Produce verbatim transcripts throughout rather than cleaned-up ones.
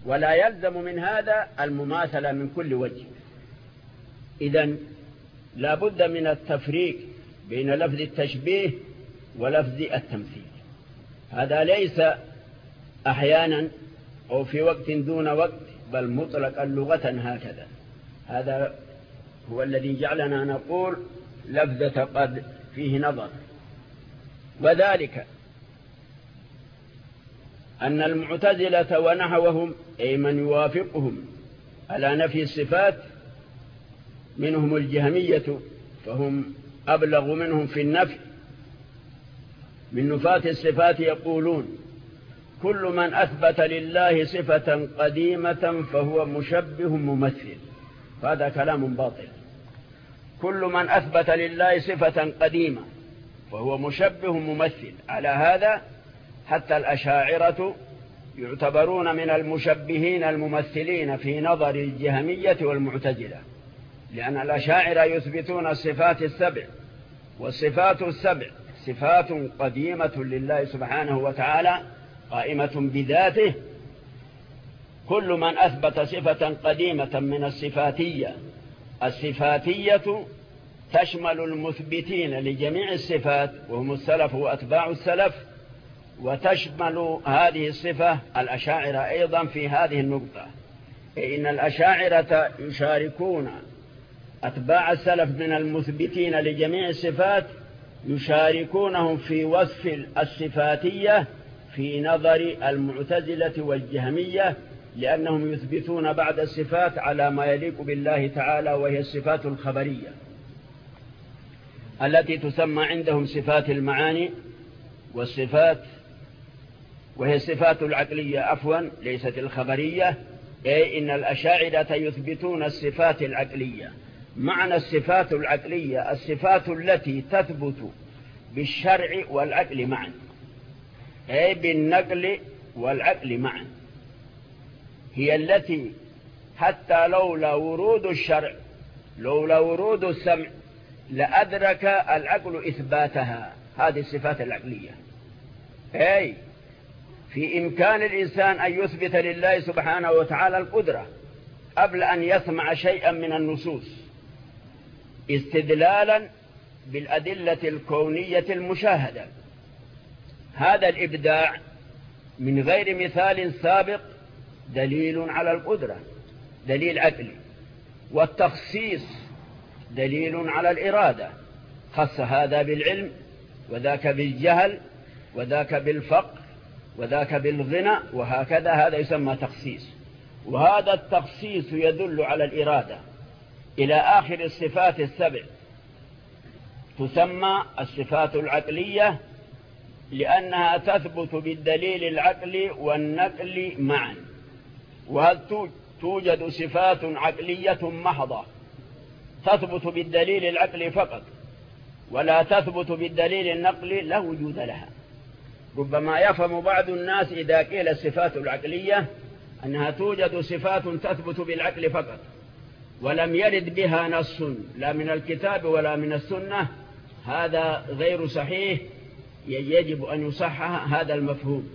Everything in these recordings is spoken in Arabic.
ولا يلزم من هذا المماثلة من كل وجه. إذن لا بد من التفريق بين لفظ التشبيه ولفظ التمثيل. هذا ليس أحيانا أو في وقت دون وقت، بل مطلقا لغة هكذا. هذا هو الذي جعلنا نقول لفظة قد فيه نظر. وذلك أن المعتزلة ونحوهم أي من يوافقهم على نفي الصفات منهم الجهمية، فهم أبلغ منهم في النفي. من نفاة الصفات يقولون كل من أثبت لله صفة قديمة فهو مشبه ممثل. هذا كلام باطل. كل من أثبت لله صفة قديمة فهو مشبه ممثل. على هذا حتى الأشاعرة يعتبرون من المشبهين الممثلين في نظر الجهمية والمعتزلة، لأن الأشاعرة يثبتون الصفات السبع، والصفات السبع صفات قديمة لله سبحانه وتعالى قائمة بذاته. كل من أثبت صفة قديمة من الصفاتية، الصفاتية تشمل المثبتين لجميع الصفات وهم السلف وأتباع السلف، وتشمل هذه الصفة الأشاعرة أيضا في هذه النقطة. إن الأشاعرة يشاركون أتباع السلف من المثبتين لجميع الصفات، يشاركونهم في وصف الصفاتية في نظر المعتزلة والجهمية، لأنهم يثبتون بعد الصفات على ما يليق بالله تعالى، وهي الصفات الخبرية التي تسمى عندهم صفات المعاني، والصفات وهي الصفات العقلية عفوا ليست الخبرية. أي إن الأشاعرة يثبتون الصفات العقلية. معنى الصفات العقلية الصفات التي تثبت بالشرع والعقل معا، أي بالنقل والعقل معا، هي التي حتى لولا ورود الشرع لولا ورود السمع لأدرك العقل إثباتها. هذه الصفات العقلية. أي في إمكان الإنسان أن يثبت لله سبحانه وتعالى القدرة قبل أن يسمع شيئا من النصوص، استدلالا بالأدلة الكونية المشاهدة. هذا الإبداع من غير مثال سابق دليل على القدرة، دليل عقلي. والتخصيص دليل على الإرادة، خص هذا بالعلم وذاك بالجهل وذاك بالفقر وذاك بالغنى، وهكذا. هذا يسمى تخصيص. وهذا التخصيص يدل على الإرادة. إلى آخر الصفات السبع تسمى الصفات العقلية، لأنها تثبت بالدليل العقلي والنقل معا. وهل توجد صفات عقلية محضة تثبت بالدليل العقلي فقط ولا تثبت بالدليل النقلي؟ لا وجود لها. ربما يفهم بعض الناس إذا قيل الصفات العقلية أنها توجد صفات تثبت بالعقل فقط ولم يرد بها نص لا من الكتاب ولا من السنة. هذا غير صحيح، يجب أن يصحح هذا المفهوم.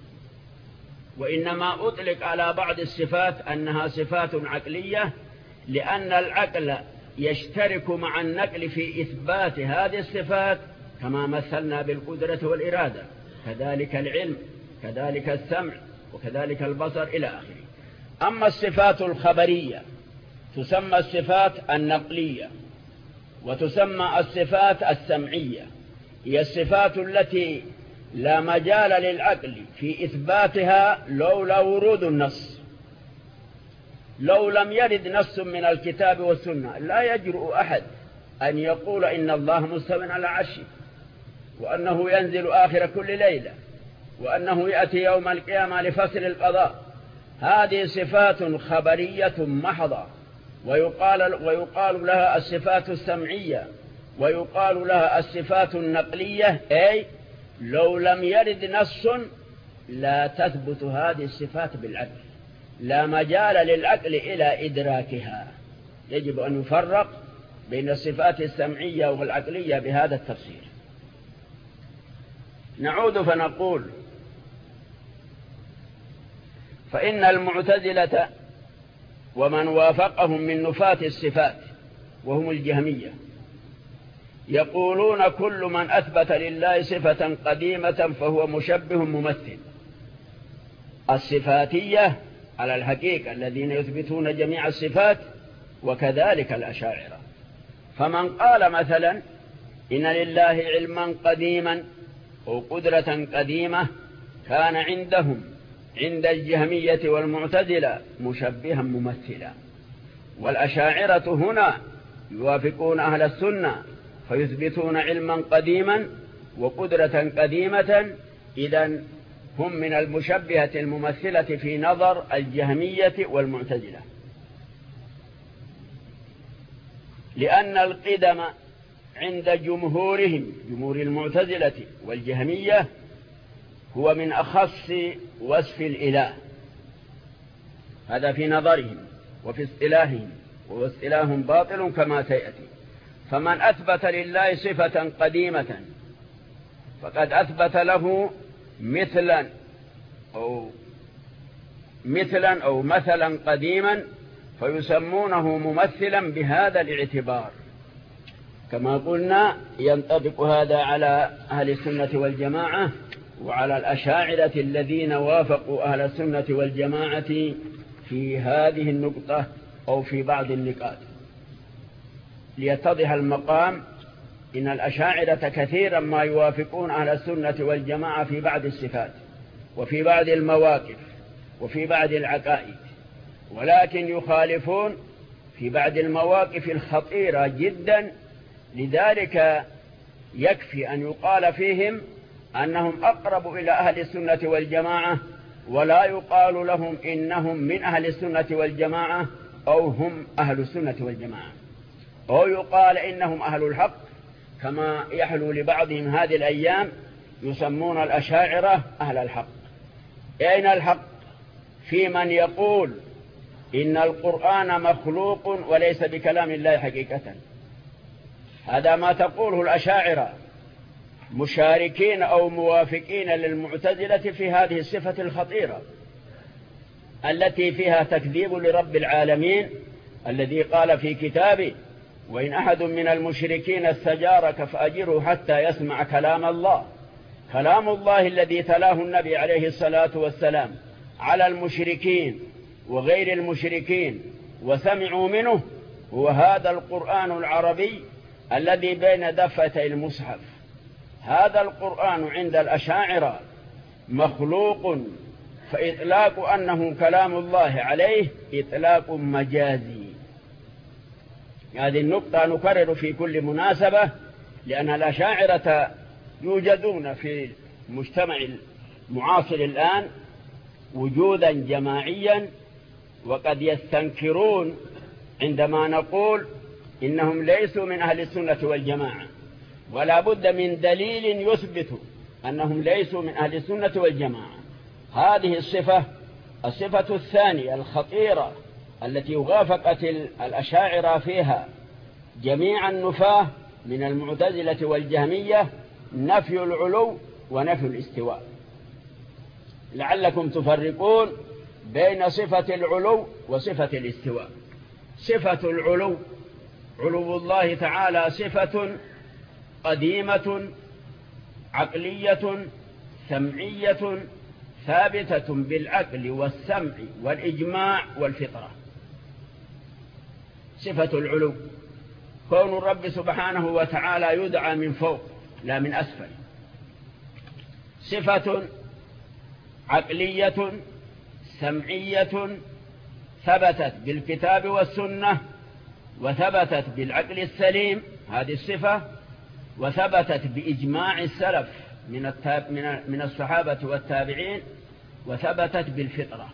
وإنما أطلق على بعض الصفات أنها صفات عقلية، لأن العقل يشترك مع النقل في إثبات هذه الصفات، كما مثلنا بالقدرة والإرادة، كذلك العلم، كذلك السمع، وكذلك البصر إلى آخره. أما الصفات الخبرية تسمى الصفات النقلية، وتسمى الصفات السمعية. هي الصفات التي لا مجال للعقل في إثباتها لولا ورود النص. لو لم يرد نص من الكتاب والسنة لا يجرؤ أحد أن يقول إن الله مستو على عرشه، وأنه ينزل آخر كل ليلة، وأنه يأتي يوم القيامة لفصل القضاء. هذه صفات خبرية محضة، ويقال, ويقال لها الصفات السمعية، ويقال لها الصفات النقلية. أي لو لم يرد نص لا تثبت هذه الصفات بالعقل، لا مجال للعقل إلى إدراكها. يجب أن يفرق بين الصفات السمعية والعقلية بهذا التفسير. نعود فنقول فإن المعتزلة ومن وافقهم من نفاة الصفات وهم الجهمية يقولون كل من أثبت لله صفة قديمة فهو مشبه ممثل. الصفاتية على الحقيقة الذين يثبتون جميع الصفات، وكذلك الأشاعرة. فمن قال مثلا إن لله علما قديما أو قدرة قديمة كان عندهم عند الجهمية والمعتزلة مشبها ممثلا. والأشاعرة هنا يوافقون أهل السنة فيثبتون علما قديما وقدرة قديمة، إذن هم من المشبهة الممثلة في نظر الجهمية والمعتزلة، لأن القدم عند جمهورهم جمهور المعتزلة والجهمية هو من أخص وصف الإله، هذا في نظرهم وفي اصطلاحهم، واصطلاحهم باطل كما سيأتي. فمن أثبت لله صفة قديمة فقد أثبت له مثلا أو مثلا أو مثلا قديما، فيسمونه ممثلا بهذا الاعتبار. كما قلنا ينطبق هذا على أهل السنة والجماعة وعلى الأشاعرة الذين وافقوا أهل السنة والجماعة في هذه النقطة أو في بعض النقاط. ليتضح المقام، إن الأشاعرة كثيرا ما يوافقون أهل السنة والجماعة في بعض الصفات وفي بعض المواقف وفي بعض العقائد، ولكن يخالفون في بعض المواقف الخطيرة جدا. لذلك يكفي أن يقال فيهم أنهم أقرب إلى أهل السنة والجماعة، ولا يقال لهم إنهم من أهل السنة والجماعة أو هم أهل السنة والجماعة، أو يقال إنهم أهل الحق كما يحلو لبعضهم هذه الأيام يسمون الأشاعرة أهل الحق. أين الحق في من يقول إن القرآن مخلوق وليس بكلام الله حقيقة؟ هذا ما تقوله الأشاعرة، مشاركين أو موافقين للمعتزلة في هذه الصفة الخطيرة التي فيها تكذيب لرب العالمين الذي قال في كتابه: وإن أحد من المشركين استجارك فأجره حتى يسمع كلام الله. كلام الله الذي تلاه النبي عليه الصلاة والسلام على المشركين وغير المشركين وسمعوا منه هو هذا القرآن العربي الذي بين دفتي المصحف. هذا القرآن عند الأشاعرة مخلوق، فإطلاق أنه كلام الله عليه إطلاق مجازي. هذه النقطة نكرر في كل مناسبة، لأن الأشاعرة يوجدون في المجتمع المعاصر الآن وجودا جماعيا، وقد يستنكرون عندما نقول إنهم ليسوا من أهل السنة والجماعة، ولا بد من دليل يثبت أنهم ليسوا من أهل السنة والجماعة. هذه الصفة الصفة الثانية الخطيرة التي وافقت الأشاعرة فيها جميع النفاة من المعتزلة والجهمية نفي العلو ونفي الاستواء. لعلكم تفرقون بين صفة العلو وصفة الاستواء. صفة العلو، علو الله تعالى صفة قديمة عقلية سمعية ثابتة بالعقل والسمع والإجماع والفطرة. صفة العلو كون الرب سبحانه وتعالى يدعى من فوق لا من أسفل. صفة عقلية سمعية ثبتت بالكتاب والسنة وثبتت بالعقل السليم، هذه الصفة، وثبتت بإجماع السلف من التاب من من الصحابة والتابعين، وثبتت بالفطرة.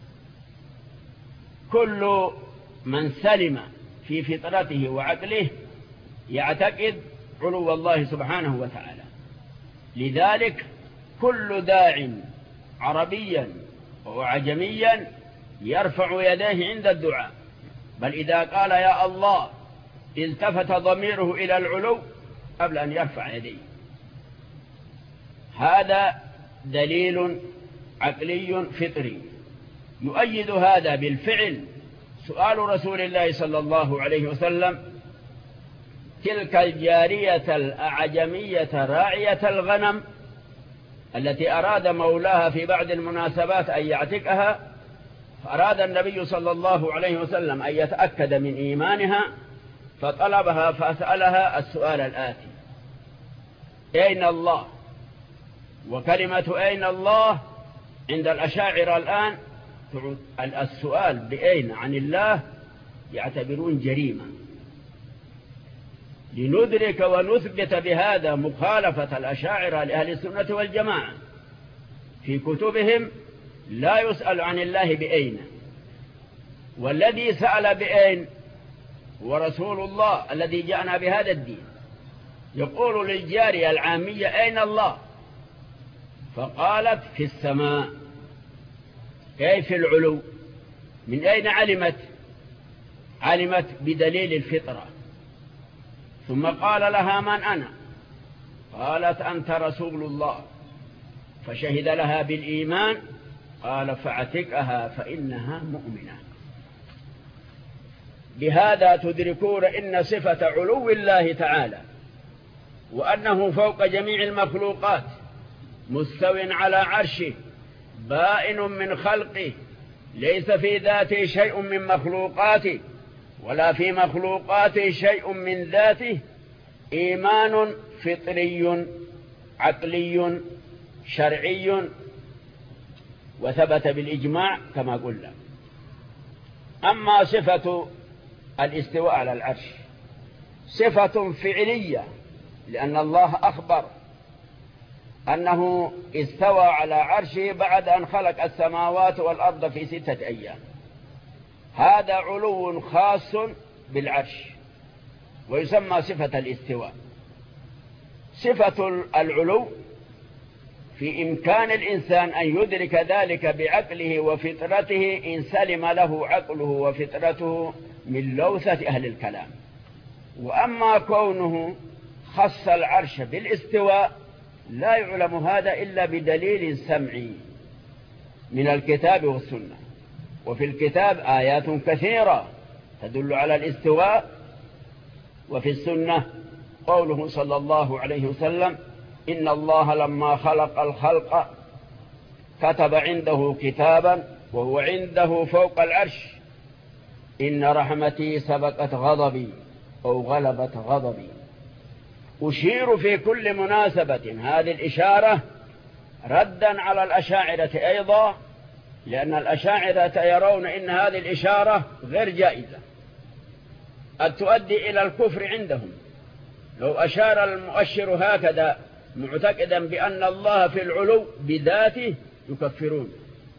كل من سلم في فطرته وعقله يعتقد علو الله سبحانه وتعالى. لذلك كل داع عربيا وعجميا يرفع يديه عند الدعاء، بل إذا قال يا الله التفت ضميره إلى العلو قبل أن يرفع يديه. هذا دليل عقلي فطري. يؤيد هذا بالفعل سؤال رسول الله صلى الله عليه وسلم: تلك الجارية الأعجمية راعية الغنم التي أراد مولاها في بعض المناسبات أن يعتقها، فأراد النبي صلى الله عليه وسلم أن يتأكد من إيمانها فطلبها فسألها السؤال الآتي: أين الله؟ وكلمة أين الله عند الأشاعرة الآن السؤال بأين عن الله يعتبرون جريمة. لندرك ونثبت بهذا مخالفة الأشاعرة لأهل السنة والجماعة، في كتبهم لا يسأل عن الله بأين، والذي سأل بأين هو رسول الله الذي جاءنا بهذا الدين. يقول للجارية العامية: أين الله؟ فقالت: في السماء، أي في العلو. من أين علمت؟ علمت بدليل الفطرة. ثم قال لها: من أنا؟ قالت: أنت رسول الله. فشهد لها بالإيمان. قال: فاعتقها فإنها مؤمنة. بهذا تدركون إن صفة علو الله تعالى وأنه فوق جميع المخلوقات مستو على عرشه بائن من خلقه، ليس في ذاته شيء من مخلوقاته ولا في مخلوقاته شيء من ذاته، إيمان فطري عقلي شرعي، وثبت بالإجماع كما قلنا. أما صفة الاستواء على العرش صفة فعلية، لأن الله أخبر أنه استوى على عرشه بعد أن خلق السماوات والأرض في ستة أيام. هذا علو خاص بالعرش ويسمى صفة الاستواء. صفة العلو في إمكان الإنسان أن يدرك ذلك بعقله وفطرته إن سلم له عقله وفطرته من لوثة أهل الكلام. وأما كونه خص العرش بالاستواء لا يعلم هذا إلا بدليل سمعي من الكتاب والسنة. وفي الكتاب آيات كثيرة تدل على الاستواء، وفي السنة قوله صلى الله عليه وسلم: إن الله لما خلق الخلق كتب عنده كتابا وهو عنده فوق العرش: إن رحمتي سبقت غضبي أو غلبت غضبي. أشير في كل مناسبة هذه الإشارة ردا على الأشاعرة أيضا، لأن الأشاعرة يرون إن هذه الإشارة غير جائزة، قد تؤدي إلى الكفر عندهم. لو أشار المؤشر هكذا معتقدا بأن الله في العلو بذاته يكفرون،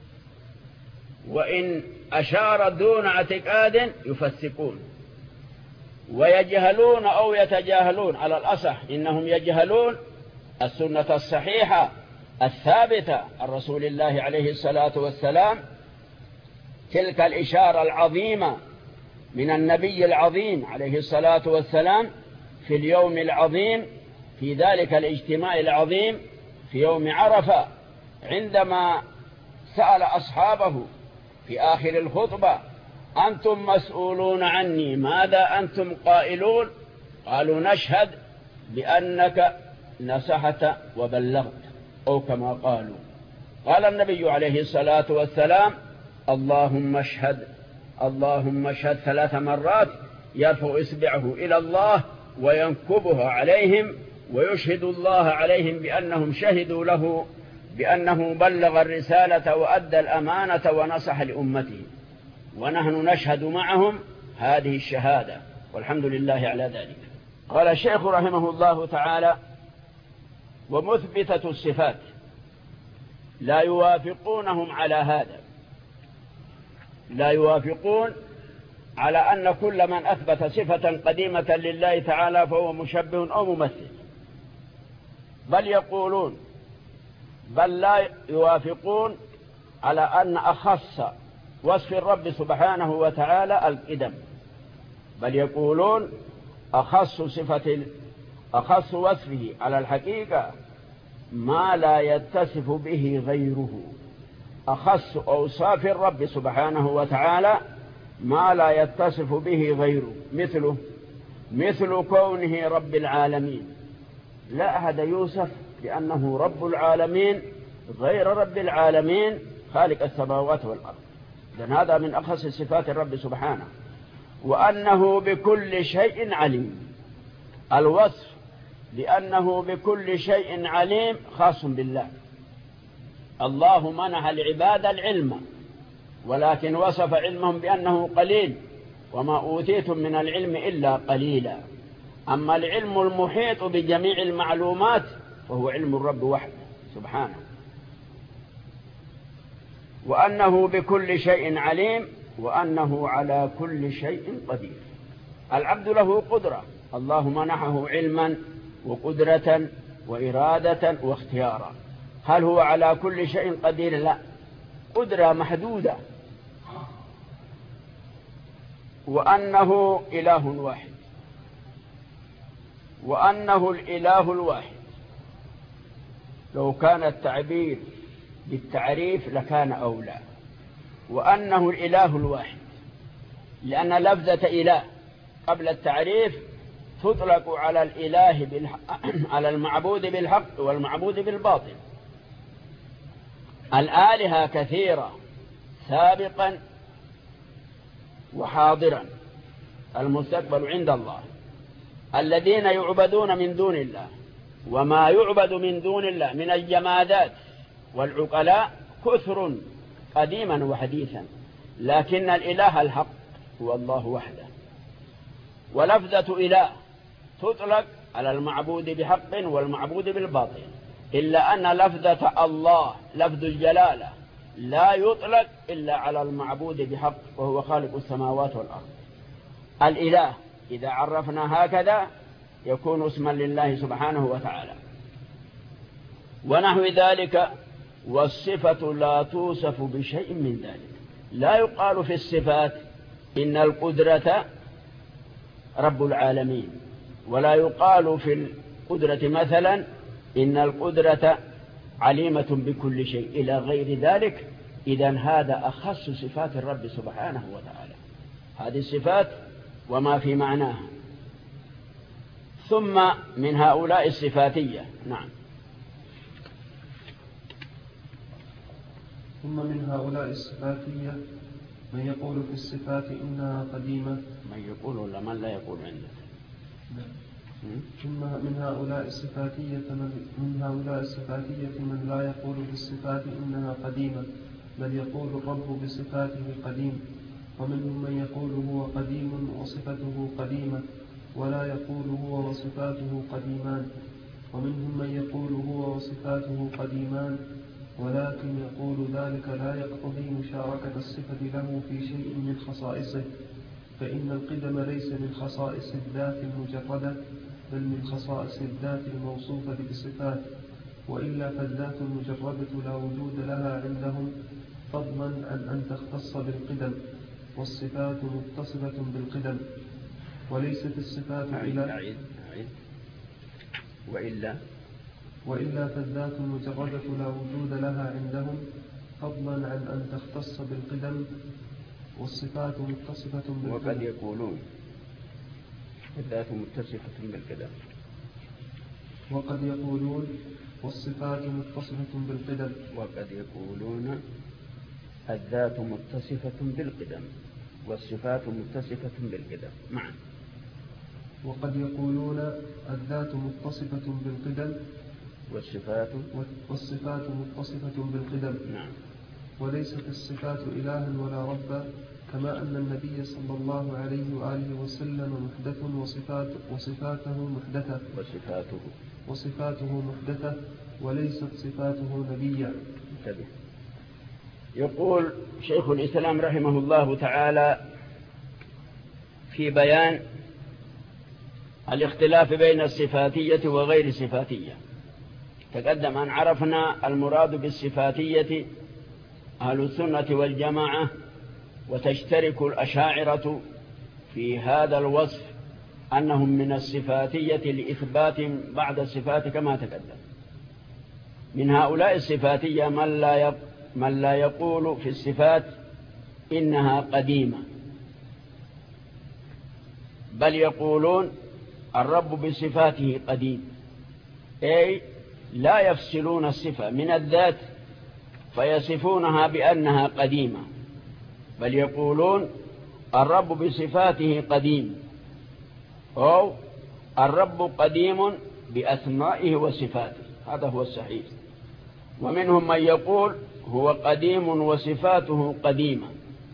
وإن أشار دون اعتقاد يفسقون، ويجهلون أو يتجاهلون. على الأصح إنهم يجهلون السنة الصحيحة الثابتة عن رسول الله عليه الصلاة والسلام، تلك الإشارة العظيمة من النبي العظيم عليه الصلاة والسلام في اليوم العظيم، في ذلك الاجتماع العظيم في يوم عرفة، عندما سأل أصحابه في آخر الخطبة: أنتم مسؤولون عني، ماذا أنتم قائلون؟ قالوا: نشهد بأنك نصحت وبلغت، أو كما قالوا. قال النبي عليه الصلاة والسلام: اللهم اشهد، اللهم اشهد ثلاث مرات، يرفع إصبعه إلى الله وينكبها عليهم ويشهد الله عليهم بأنهم شهدوا له بأنه بلغ الرسالة وأدى الأمانة ونصح لأمته، ونحن نشهد معهم هذه الشهادة، والحمد لله على ذلك. قال الشيخ رحمه الله تعالى: ومثبتة الصفات لا يوافقونهم على هذا، لا يوافقون على أن كل من أثبت صفة قديمة لله تعالى فهو مشبه أو ممثل، بل يقولون بل لا يوافقون على أن أخص وصف الرب سبحانه وتعالى القدم، بل يقولون أخص صفة أخص وصفه على الحقيقة ما لا يتصف به غيره، أخص أوصاف الرب سبحانه وتعالى ما لا يتصف به غيره، مثله مثل كونه رب العالمين، لا أحد يوصف بأنه رب العالمين غير رب العالمين خالق السماوات والأرض، لأن هذا من أخص صفات الرب سبحانه. وأنه بكل شيء عليم، الوصف لأنه بكل شيء عليم خاص بالله. الله منح العباد العلم، ولكن وصف علمهم بأنه قليل، وما أوتيتم من العلم إلا قليلا. أما العلم المحيط بجميع المعلومات فهو علم الرب وحده سبحانه. وأنه بكل شيء عليم، وأنه على كل شيء قدير. العبد له قدرة، الله منحه علما وقدرة وإرادة واختيارا. هل هو على كل شيء قدير؟ لا، قدرة محدودة. وأنه إله واحد، وأنه الإله الواحد. لو كان التعبير بالتعريف لكان أولى. وأنه الإله الواحد، لأن لفظة إله قبل التعريف تطلق على الإله بالحق، على المعبود بالحق والمعبود بالباطل. الآلهة كثيرة سابقا وحاضرا، المستقبل عند الله. الذين يعبدون من دون الله وما يعبد من دون الله من الجمادات والعقلاء كثر قديما وحديثا، لكن الإله الحق هو الله وحده. ولفظة إله تطلق على المعبود بحق والمعبود بالباطل، إلا أن لفظة الله لفظ الجلالة لا يطلق إلا على المعبود بحق، وهو خالق السماوات والأرض. الإله إذا عرفنا هكذا يكون اسما لله سبحانه وتعالى. ونحو ذلك. والصفة لا توصف بشيء من ذلك. لا يقال في الصفات إن القدرة رب العالمين، ولا يقال في القدرة مثلا إن القدرة عليمة بكل شيء إلى غير ذلك. إذن هذا أخص صفات الرب سبحانه وتعالى، هذه الصفات وما في معناها. ثم من هؤلاء الصفاتية. نعم. ثم من هؤلاء الصفاتية من يقول في الصفات إنها قديمة. من يقول ولا من لا يقول عندك؟ ثم من هؤلاء الصفاتية من هؤلاء الصفاتية من لا يقول في الصفات إنها قديمة، بل يقول الرب بصفاته قديم. ومنهم من يقول هو قديم وصفته قديمة، ولا يقول هو وصفاته قديمان. ومنهم من يقول هو وصفاته قديمان، ولكن يقول ذلك لا يقتضي مشاركة الصفة له في شيء من خصائصه، فإن القدم ليس من خصائص الذات المجردة، بل من خصائص الذات الموصوفة بصفات. وإلا فالذات المجردة لا وجود لها عندهم، فضلا عن أن تختص بالقدم، والصفات متصفة بالقدم، وليست الصفات إلى أعيد أعيد وإلا وإلا فالذات المجردة لا وجود لها عندهم، فضلا عن أن تختص بالقدم، والصفات متصفة بالقدم. وقد يقولون الذات متصفة بالقدم وقد يقولون والصفات متصفة بالقدم وقد يقولون الذات متصفة بالقدم والصفات متصفة بالقدم معا. وقد يقولون الذات متصفة بالقدم والصفات والصفات متصفة بالقدم. نعم. وليست الصفات إلها ولا ربا، كما أن النبي صلى الله عليه وآله وسلم محدث وصفات وصفاته محدثة وصفاته وصفاته محدثة وليست صفاته نبيا. انتبه. يقول شيخ الإسلام رحمه الله تعالى في بيان الاختلاف بين الصفاتية وغير الصفاتية. تقدم أن عرفنا المراد بالصفاتية أهل السنة والجماعة، وتشترك الأشاعرة في هذا الوصف أنهم من الصفاتية لإثبات بعض الصفات كما تقدم. من هؤلاء الصفاتية من لا من لا يقول في الصفات إنها قديمة، بل يقولون الرب بصفاته قديم، أي لا يفصلون الصفة من الذات فيصفونها بأنها قديمة، بل يقولون الرب بصفاته قديم، أو الرب قديم بأسمائه وصفاته، هذا هو الصحيح. ومنهم من يقول هو قديم وصفاته قديمة،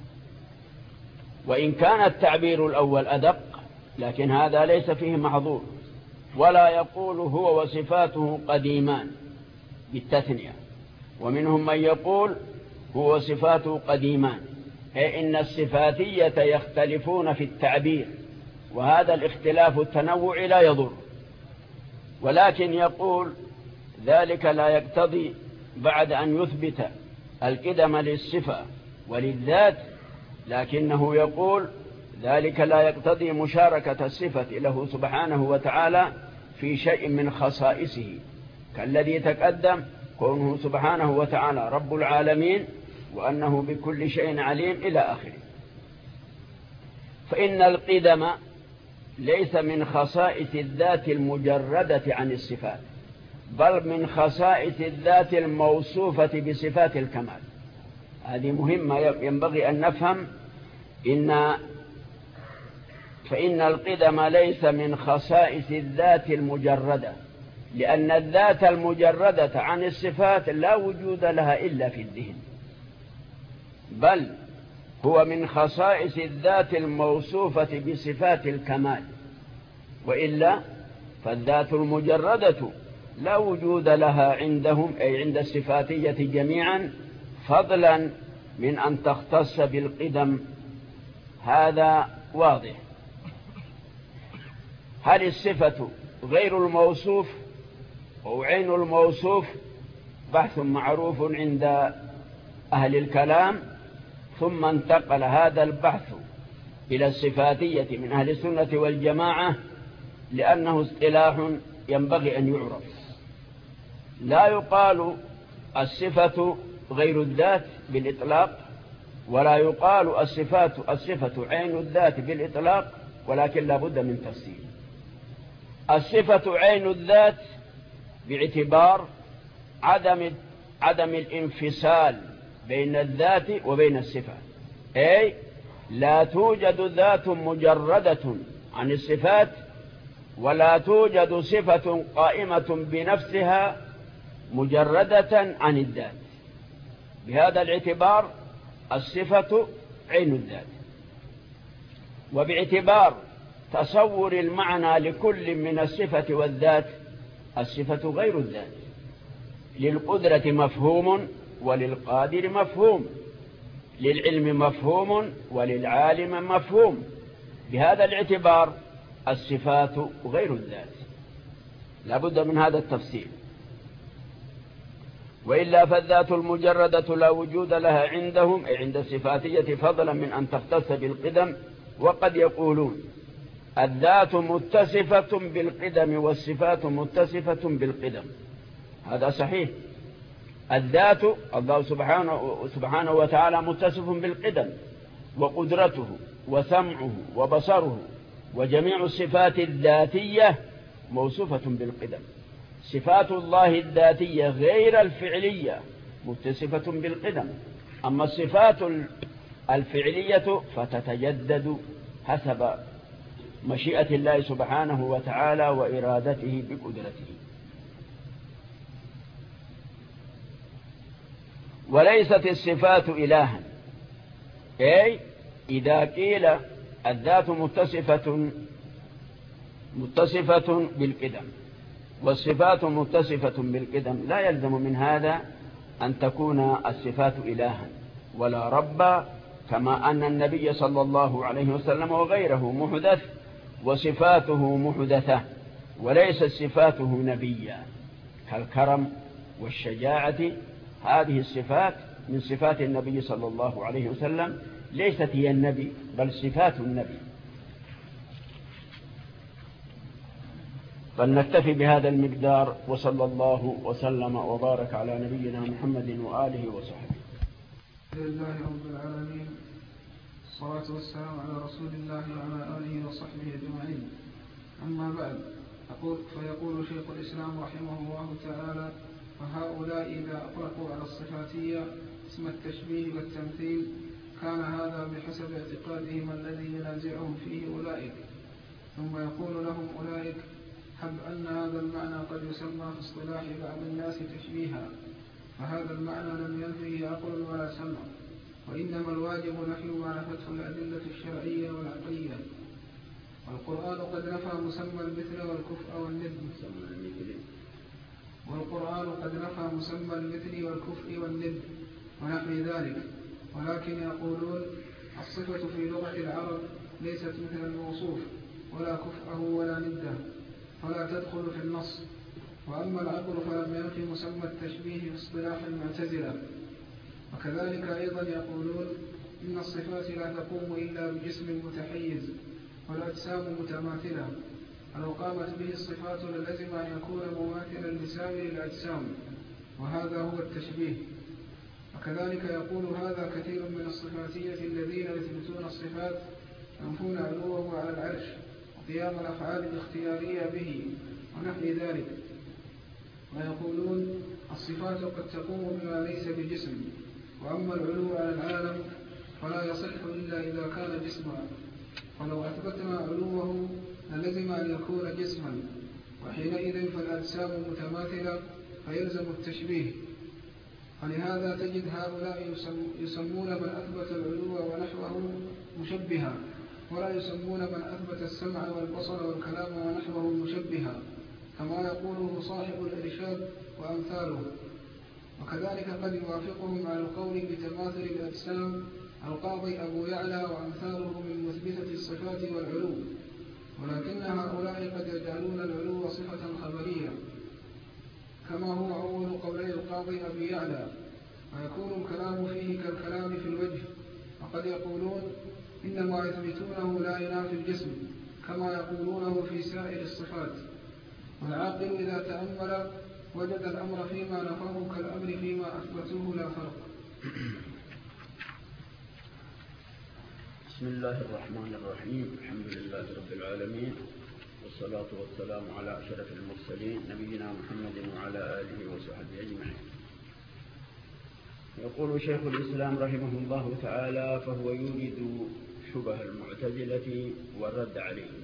وإن كان التعبير الأول أدق لكن هذا ليس فيه محظور. ولا يقول هو وصفاته قديمان بالتثنية. ومنهم من يقول هو وصفاته قديمان، أي إن الصفاتية يختلفون في التعبير، وهذا الاختلاف التنوع لا يضر، ولكن يقول ذلك لا يقتضي بعد أن يثبت القدم للصفة وللذات، لكنه يقول ذلك لا يقتضي مشاركة الصفة له سبحانه وتعالى في شيء من خصائصه، كالذي تقدم كونه سبحانه وتعالى رب العالمين وأنه بكل شيء عليم إلى آخره. فإن القدم ليس من خصائص الذات المجردة عن الصفات، بل من خصائص الذات الموصوفة بصفات الكمال. هذه مهمة ينبغي أن نفهم. إن فإن القدم ليس من خصائص الذات المجردة، لأن الذات المجردة عن الصفات لا وجود لها إلا في الذهن، بل هو من خصائص الذات الموصوفة بصفات الكمال، وإلا فالذات المجردة لا وجود لها عندهم، أي عند الصفاتية جميعا، فضلا من أن تختص بالقدم. هذا واضح. هل الصفة غير الموصوف أو عين الموصوف؟ بحث معروف عند أهل الكلام، ثم انتقل هذا البحث إلى الصفاتية من أهل السنة والجماعة، لأنه اصطلاح ينبغي أن يعرف. لا يقال الصفة غير الذات بالإطلاق، ولا يقال الصفات الصفة عين الذات بالإطلاق، ولكن لا بد من تفصيل. الصفة عين الذات باعتبار عدم عدم الانفصال بين الذات وبين الصفة، أي لا توجد ذات مجردة عن الصفات، ولا توجد صفة قائمة بنفسها مجردة عن الذات. بهذا الاعتبار الصفة عين الذات. وباعتبار تصور المعنى لكل من الصفة والذات، الصفة غير الذات. للقدرة مفهوم وللقادر مفهوم، للعلم مفهوم وللعالم مفهوم. بهذا الاعتبار الصفات غير الذات، لا بد من هذا التفصيل. وإلا فالذات المجردة لا وجود لها عندهم، أي عند الصفاتية، فضلا من أن تختص بالقدم. وقد يقولون الذات متصفة بالقدم والصفات متصفة بالقدم. هذا صحيح. الذات الله سبحانه, سبحانه وتعالى متصف بالقدم، وقدرته وسمعه وبصره وجميع الصفات الذاتية موصوفة بالقدم. صفات الله الذاتية غير الفعلية متصفة بالقدم، أما الصفات الفعلية فتتجدد حسب مشيئة الله سبحانه وتعالى وإرادته بقدرته. وليست الصفات إلها، أي إذا قيل الذات متصفة متصفة بالقدم والصفات متصفة بالقدم، لا يلزم من هذا أن تكون الصفات إلها ولا ربا، كما أن النبي صلى الله عليه وسلم وغيره محدث وصفاته محدثة، وليست صفاته نبيا كالكرم والشجاعة. هذه الصفات من صفات النبي صلى الله عليه وسلم، ليست هي النبي بل صفات النبي. فلنكتفي بهذا المقدار، وصلى الله وسلم وبارك على نبينا محمد وآله وصحبه. لله رب العالمين، الصلاة والسلام على رسول الله وعلى آله وصحبه أجمعين. أما بعد، أقول فيقول شيخ الإسلام رحمه الله تعالى: فهؤلاء إذا أطلقوا على الصفاتية اسم التشبيه والتمثيل كان هذا بحسب اعتقادهم الذي ينازعهم فيه أولئك. ثم يقول لهم أولئك: حب أن هذا المعنى قد يسمى في اصطلاح بعض الناس تشبيها، فهذا المعنى لم ينفه عقل ولا سمع، وإنما الواجب نفي ما نفته الأدلة الشرعية والعقلية. والقرآن قد نفى مسمى المثل والكفء والند والقرآن قد نفى مسمى المثل والكفء والند ونحو ذلك، ولكن يقولون الصفة في لغة العرب ليست مثل الموصوف ولا كفءه ولا نده، فلا تدخل في النص. وأما العقل فلم ينفي مسمى التشبيه في اصطلاح المعتزلة. وكذلك أيضا يقولون إن الصفات لا تقوم إلا بجسم متحيز والأجسام متماثلة، فلو قامت به الصفات للزم أن يكون مماثلا لسائر الأجسام، وهذا هو التشبيه. وكذلك يقول هذا كثير من الصفاتية الذين يثبتون الصفات ينفون علوه على العرش وقيام الأفعال الاختيارية به ونحو ذلك، ويقولون الصفات قد تقوم بما ليس بجسم، وأما العلو على العالم فلا يصح إلا إذا كان جسما، ولو أثبتنا علوه للزم أن يكون جسما، وحينئذ فالأجسام متماثلة فيلزم التشبيه. فلهذا تجد هؤلاء يسمون من أثبت العلو ونحوه مشبها، ولا يسمون من أثبت السمع والبصر والكلام ونحوه مشبها، كما يقوله صاحب الإرشاد وأمثاله. وكذلك قد يوافقهم على القول بتماثل الأجسام القاضي أبو يعلى وأمثاله من مثبتة الصفات والعلو، ولكن هؤلاء قد يجعلون العلو صفة خبرية كما هو أول قولي القاضي أبي يعلى، ويكون الكلام فيه كالكلام في الوجه. وقد يقولون إنما يثبتونه لا ينافي الجسم كما يقولونه في سائر الصفات. والعاقل إذا تأمل وجد الأمر فيما نفاه كالأمر فيما أثبتوه لا فرق. بسم الله الرحمن الرحيم، الحمد لله رب العالمين، والصلاة والسلام على أشرف المرسلين نبينا محمد وعلى آله وصحبه أجمعين. يقول شيخ الإسلام رحمه الله تعالى: فهو يوجد شبه المعتزلة والرد عليهم.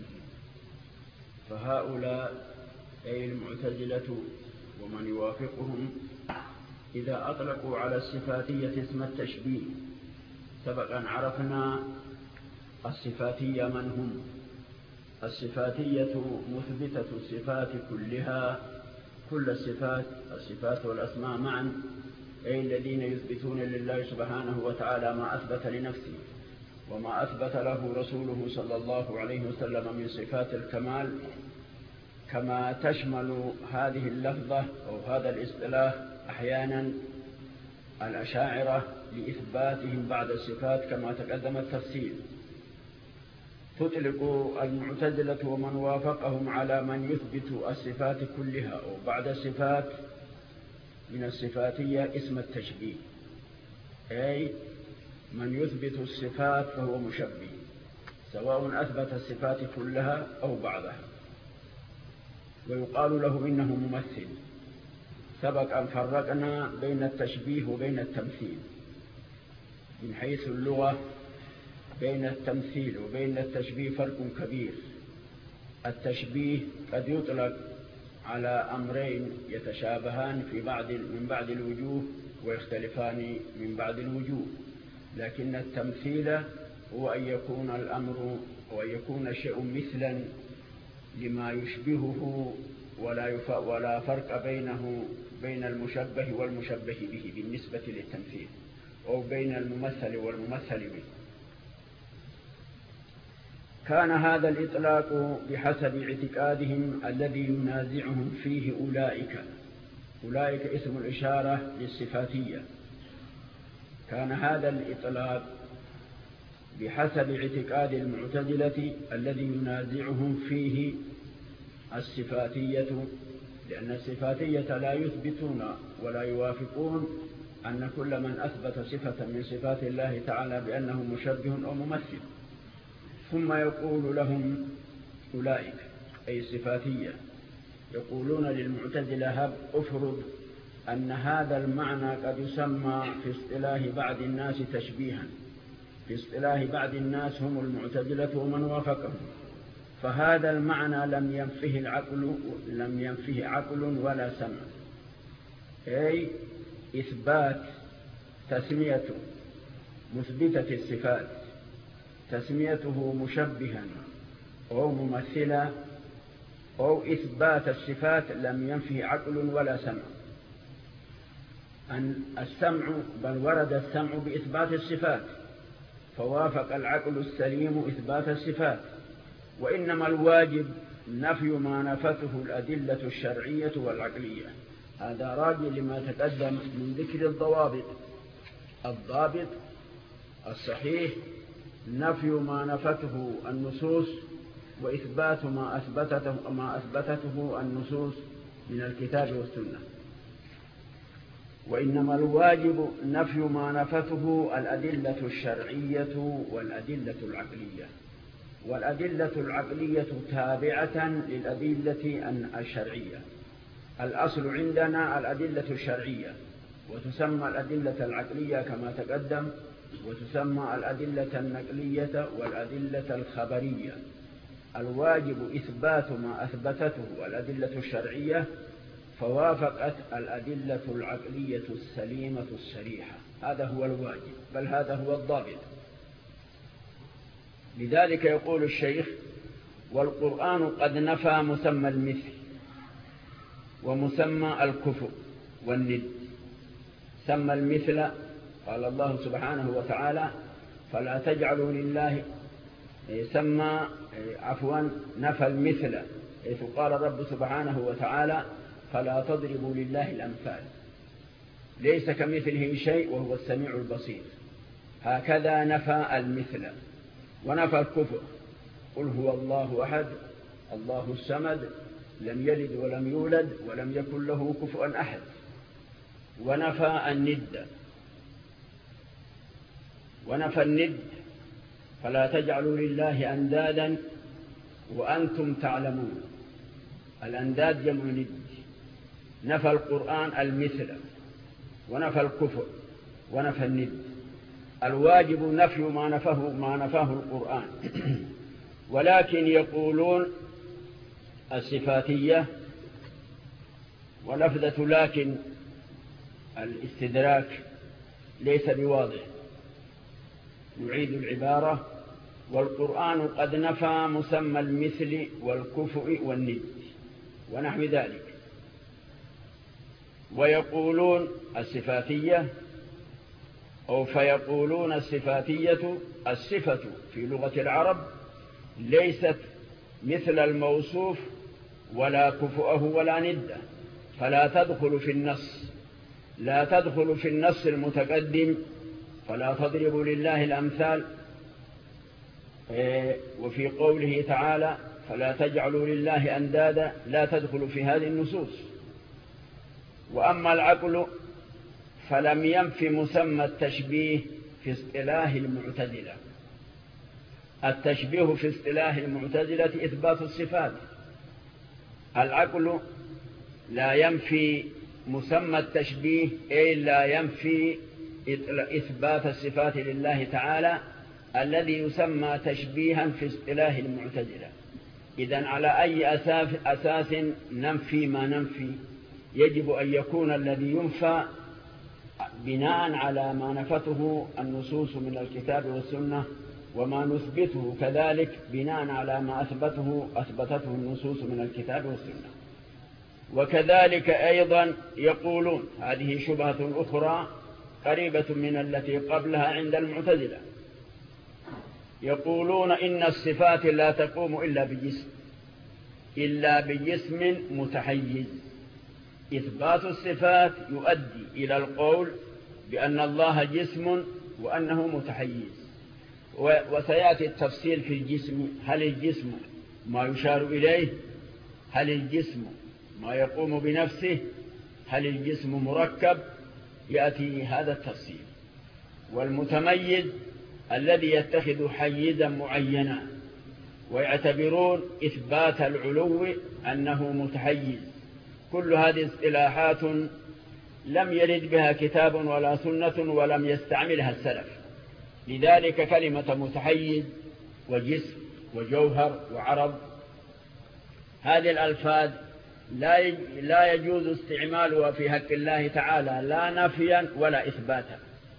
فهؤلاء أي المعتزلة ومن يوافقهم إذا أطلقوا على الصفاتية اسم التشبيه، سبق أن عرفنا الصفاتية من هم. الصفاتية مثبتة الصفات كلها، كل الصفات، الصفات والأسماء معا، أي الذين يثبتون لله سبحانه وتعالى ما أثبت لنفسه وما أثبت له رسوله صلى الله عليه وسلم من صفات الكمال، كما تشمل هذه اللفظة أو هذا الاصطلاح أحيانا الأشاعرة لإثباتهم بعد الصفات كما تقدم التفصيل. تطلق المعتزلة ومن وافقهم على من يثبت الصفات كلها أو بعد الصفات من الصفاتية اسم التشبيه، أي من يثبت الصفات فهو مشبه، سواء أثبت الصفات كلها أو بعضها، ويقال له إنه ممثل. سبق أن فرقنا بين التشبيه وبين التمثيل. من حيث اللغة بين التمثيل وبين التشبيه فرق كبير. التشبيه قد يطلق على أمرين يتشابهان في بعض من بعض الوجوه ويختلفان من بعض الوجوه، لكن التمثيل هو أن يكون الأمر وأن يكون الشيء مثلا لما يشبهه ولا ولا فرق بينه بين المشبه والمشبه به بالنسبة للتمثيل، أو بين الممثل والممثل به. كان هذا الإطلاق بحسب اعتقادهم الذي ينازعهم فيه أولئك. أولئك اسم الإشارة للصفاتية. كان هذا الإطلاق بحسب اعتقاد المعتزلة الذي ينازعهم فيه الصفاتية، لأن الصفاتية لا يثبتون ولا يوافقون أن كل من أثبت صفة من صفات الله تعالى بأنه مشبه أو ممثل، ثم يقول لهم أولئك أي الصفاتية يقولون للمعتزلة هب أفرض أن هذا المعنى قد يسمى في اصطلاح بعض الناس تشبيها، في اصطلاح بعض الناس هم المعتزلة ومن وافقهم، فهذا المعنى لم ينفه العقل لم ينفه عقل ولا سمع، أي إثبات تسمية مثبتة الصفات تسميته مشبها أو ممثلا أو إثبات الصفات لم ينفه عقل ولا سمع. أن السمع بل ورد السمع بإثبات الصفات فوافق العقل السليم إثبات الصفات، وإنما الواجب نفي ما نفته الأدلة الشرعية والعقلية. هذا راجع لما تقدم من ذكر الضوابط. الضابط الصحيح نفي ما نفته النصوص وإثبات ما أثبتته, ما أثبتته النصوص من الكتاب والسنة، وإنما الواجب نفي ما نفته الأدلة الشرعية والأدلة العقلية، والأدلة العقلية تابعة للأدلة الشرعية. الأصل عندنا الأدلة الشرعية، وتسمى الأدلة العقلية كما تقدم، وتسمى الأدلة النقلية والأدلة الخبرية. الواجب إثبات ما أثبتته الأدلة الشرعية فوافقت الأدلة العقلية السليمة الصريحة، هذا هو الواجب، بل هذا هو الضابط. لذلك يقول الشيخ: والقرآن قد نفى مسمى المثل ومسمى الكفء والند. سمى المثل قال الله سبحانه وتعالى: فلا تجعلوا لله، سمى عفوا نفى المثل حيث قال الرب سبحانه وتعالى: فلا تضربوا لله الأمثال، ليس كمثله شيء وهو السميع البصير. هكذا نفى المثل ونفى الكفء: قل هو الله أحد الله الصمد لم يلد ولم يولد ولم يكن له كفوا أحد. ونفى الند ونفى الند: فلا تجعلوا لله أندادا وأنتم تعلمون. الأنداد جمع ند. نفى القرآن المثل ونفى الكفر ونفى الند. الواجب نفي ما نفاه ما نفاه القرآن. ولكن يقولون الصفاتية، ولفظة لكن الاستدراك ليس بواضح، نعيد العبارة: والقرآن قد نفى مسمى المثل والكفء والند ونحو ذلك. ويقولون الصفاتية أو فيقولون الصفاتية: الصفة في لغة العرب ليست مثل الموصوف ولا كفؤه ولا نده، فلا تدخل في النص لا تدخل في النص المتقدم: فلا تضربوا لله الأمثال، وفي قوله تعالى: فلا تجعلوا لله أندادا، لا تدخل في هذه النصوص. وأما العقل فلم ينف مسمى التشبيه في اصطلاح المعتزلة. التشبيه في اصطلاح المعتزلة إثبات الصفات. العقل لا ينفي مسمى التشبيه، أي لا ينفي إثبات الصفات لله تعالى الذي يسمى تشبيها في اصطلاح المعتزلة. إذن على أي أساس, أساس ننفي ما ننفي؟ يجب أن يكون الذي ينفى بناء على ما نفته النصوص من الكتاب والسنة، وما نثبته كذلك بناء على ما أثبته أثبتته النصوص من الكتاب والسنة. وكذلك أيضا يقولون، هذه شبهة أخرى قريبة من التي قبلها عند المعتزلة، يقولون إن الصفات لا تقوم إلا بجسم إلا بجسم متحيز. إثبات الصفات يؤدي إلى القول بأن الله جسم وأنه متحيز. وسيأتي التفصيل في الجسم: هل الجسم ما يشار إليه؟ هل الجسم ما يقوم بنفسه؟ هل الجسم مركب؟ يأتي هذا التفصيل. والمتميز الذي يتخذ حيزا معينا ويعتبرون إثبات العلو أنه متحيز. كل هذه اصطلاحات لم يرد بها كتاب ولا سنة ولم يستعملها السلف. لذلك كلمة متحيز وجسم وجوهر وعرض هذه الألفاظ لا يجوز استعمالها في حق الله تعالى لا نفيا ولا إثباتا،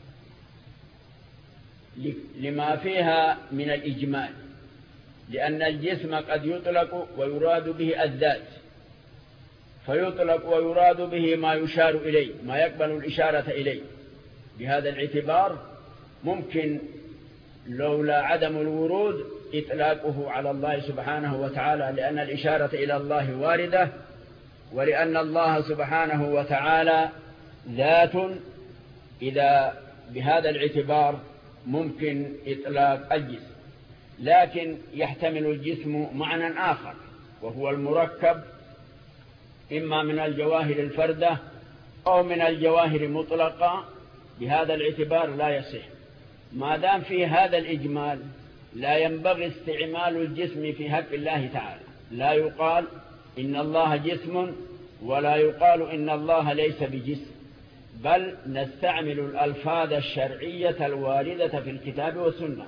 لما فيها من الإجمال، لأن الجسم قد يطلق ويراد به الذات، فيطلق ويراد به ما يشار إليه، ما يقبل الإشارة إليه. بهذا الاعتبار ممكن لولا عدم الورود إطلاقه على الله سبحانه وتعالى، لأن الإشارة إلى الله واردة، ولأن الله سبحانه وتعالى ذات. إذا بهذا الاعتبار ممكن إطلاق الجسم، لكن يحتمل الجسم معنى آخر وهو المركب، إما من الجواهر الفردة أو من الجواهر مطلقة. بهذا الاعتبار لا يصح. ما دام في هذا الإجمال لا ينبغي استعمال الجسم في حق الله تعالى. لا يقال إن الله جسم ولا يقال إن الله ليس بجسم، بل نستعمل الألفاظ الشرعية الواردة في الكتاب والسنة.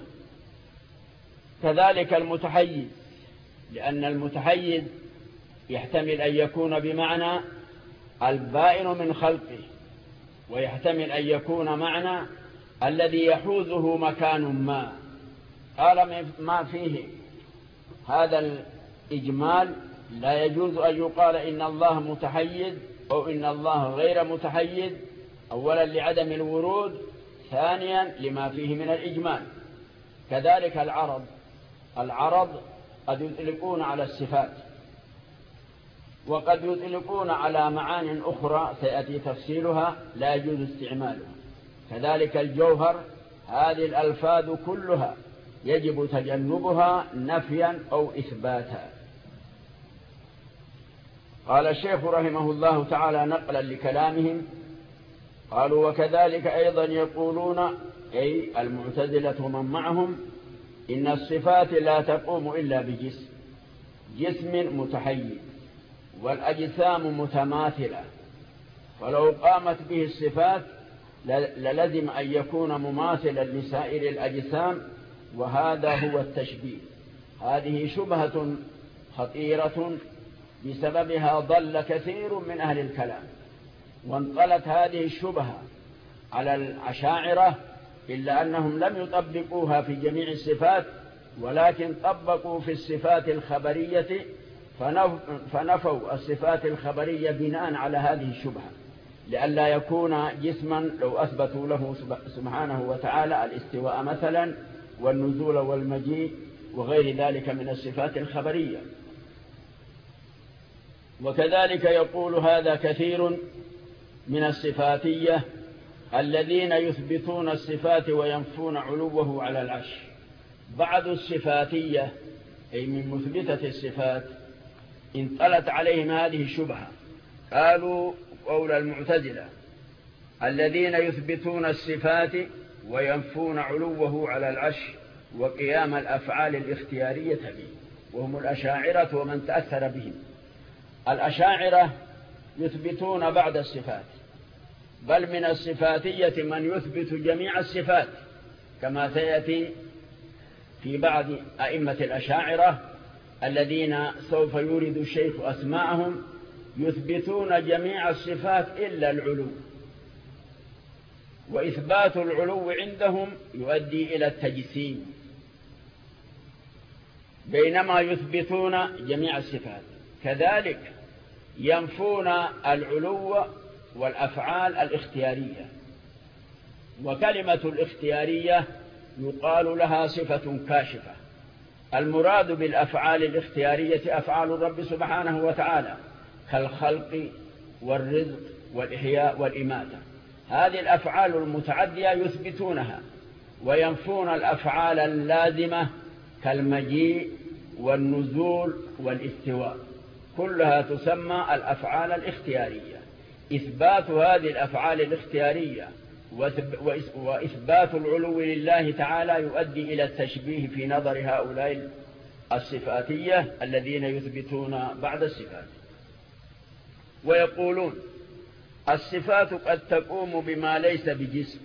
كذلك المتحيز، لأن المتحيز يحتمل أن يكون بمعنى البائن من خلقه، ويحتمل أن يكون معنى الذي يحوزه مكان ما. قال ما فيه هذا الإجمال لا يجوز أن يقال إن الله متحيز أو إن الله غير متحيز، أولا لعدم الورود، ثانيا لما فيه من الإجمال. كذلك العرض، العرض قد يطلقون على الصفات وقد يطلقون على معان أخرى سيأتي تفصيلها لا يجوز استعمالها. كذلك الجوهر، هذه الألفاظ كلها يجب تجنبها نفيا أو إثباتا. قال الشيخ رحمه الله تعالى نقلا لكلامهم، قالوا وكذلك أيضا يقولون، أي المعتزلة ومن معهم، إن الصفات لا تقوم إلا بجسم، جسم متحيز، والأجسام متماثلة، فلو قامت به الصفات للزم أن يكون مماثلا لسائر الأجسام، وهذا هو التشبيه. هذه شبهة خطيرة بسببها ضل كثير من أهل الكلام، وانطلت هذه الشبهة على الأشاعرة، إلا أنهم لم يطبقوها في جميع الصفات، ولكن طبقوا في الصفات الخبرية، فنفوا الصفات الخبرية بناء على هذه الشبهة، لئلا يكون جسما لو أثبتوا له سبحانه وتعالى الاستواء مثلا والنزول والمجيء وغير ذلك من الصفات الخبرية. وكذلك يقول هذا كثير من الصفاتية الذين يثبتون الصفات وينفون علوه على العرش. بعض الصفاتية أي من مثبتة الصفات انطلت عليهم هذه الشبهة، قالوا قول المعتزلة الذين يثبتون الصفات وينفون علوه على العرش وقيام الأفعال الاختيارية به، وهم الأشاعرة ومن تأثر بهم. الأشاعرة يثبتون بعض الصفات، بل من الصفاتية من يثبت جميع الصفات، كما سيأتي في بعض أئمة الأشاعرة الذين سوف يورد الشيخ أسماءهم، يثبتون جميع الصفات إلا العلو، وإثبات العلو عندهم يؤدي إلى التجسيم، بينما يثبتون جميع الصفات. كذلك ينفون العلو والأفعال الاختيارية، وكلمة الاختيارية يقال لها صفة كاشفة. المراد بالأفعال الاختيارية أفعال الرب سبحانه وتعالى كالخلق والرزق والإحياء والإماتة. هذه الأفعال المتعدية يثبتونها، وينفون الأفعال اللازمة كالمجيء والنزول والاستواء، كلها تسمى الأفعال الاختيارية. إثبات هذه الأفعال الاختيارية وإثبات العلو لله تعالى يؤدي إلى التشبيه في نظر هؤلاء الصفاتية الذين يثبتون بعد الصفات، ويقولون الصفات قد تقوم بما ليس بجسم،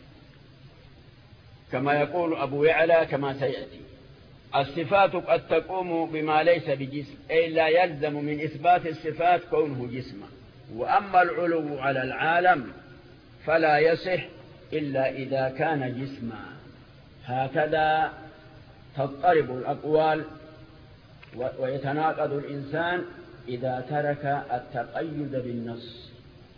كما يقول أبو يعلى كما سيأتي. الصفات قد تقوم بما ليس بجسم، أي لا يلزم من إثبات الصفات كونه جسما. وأما العلو على العالم فلا يصح إلا إذا كان جسما. هكذا تضطرب الأقوال ويتناقض الإنسان إذا ترك التقيد بالنص.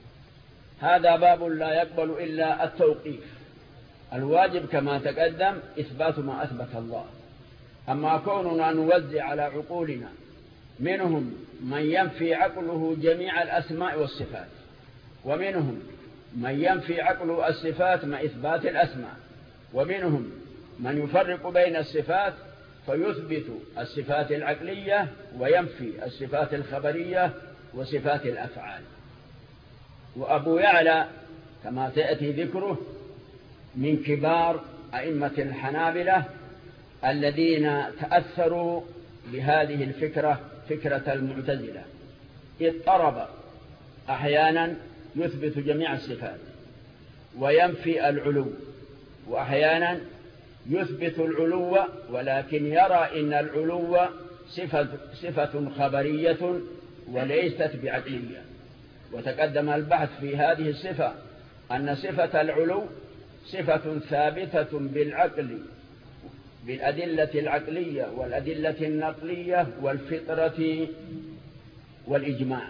هذا باب لا يقبل إلا التوقيف. الواجب كما تقدم إثبات ما أثبت الله. أما كوننا نوزع على عقولنا، منهم من ينفي عقله جميع الأسماء والصفات، ومنهم من ينفي عقله الصفات مع إثبات الأسماء، ومنهم من يفرق بين الصفات فيثبت الصفات العقلية وينفي الصفات الخبرية وصفات الأفعال. وأبو يعلى كما تأتي ذكره من كبار أئمة الحنابلة الذين تأثروا بهذه الفكرة، فكرة المعتزلة. اضطرب أحيانا يثبت جميع الصفات وينفي العلو، وأحيانا يثبت العلو ولكن يرى إن العلو صفة, صفة خبرية وليست بعقلية. وتقدم البحث في هذه الصفة أن صفة العلو صفة ثابتة بالعقل، بالأدلة العقلية والأدلة النقلية والفطرة والإجماع.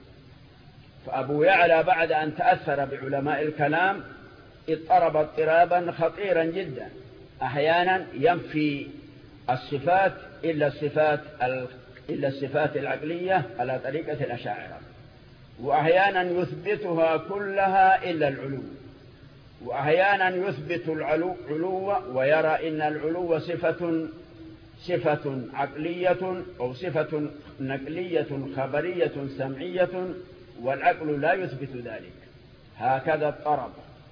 فأبو يعلى بعد أن تأثر بعلماء الكلام اضطرب اضطرابا خطيرا جدا. أحيانا ينفي الصفات إلا الصفات, إلا الصفات العقلية على طريقة الأشاعرة، وأحيانا يثبتها كلها إلا العلو، وأحيانا يثبت العلو ويرى إن العلو صفة صفة عقلية أو صفة نقلية خبرية سمعية، والعقل لا يثبت ذلك. هكذا اضطرب.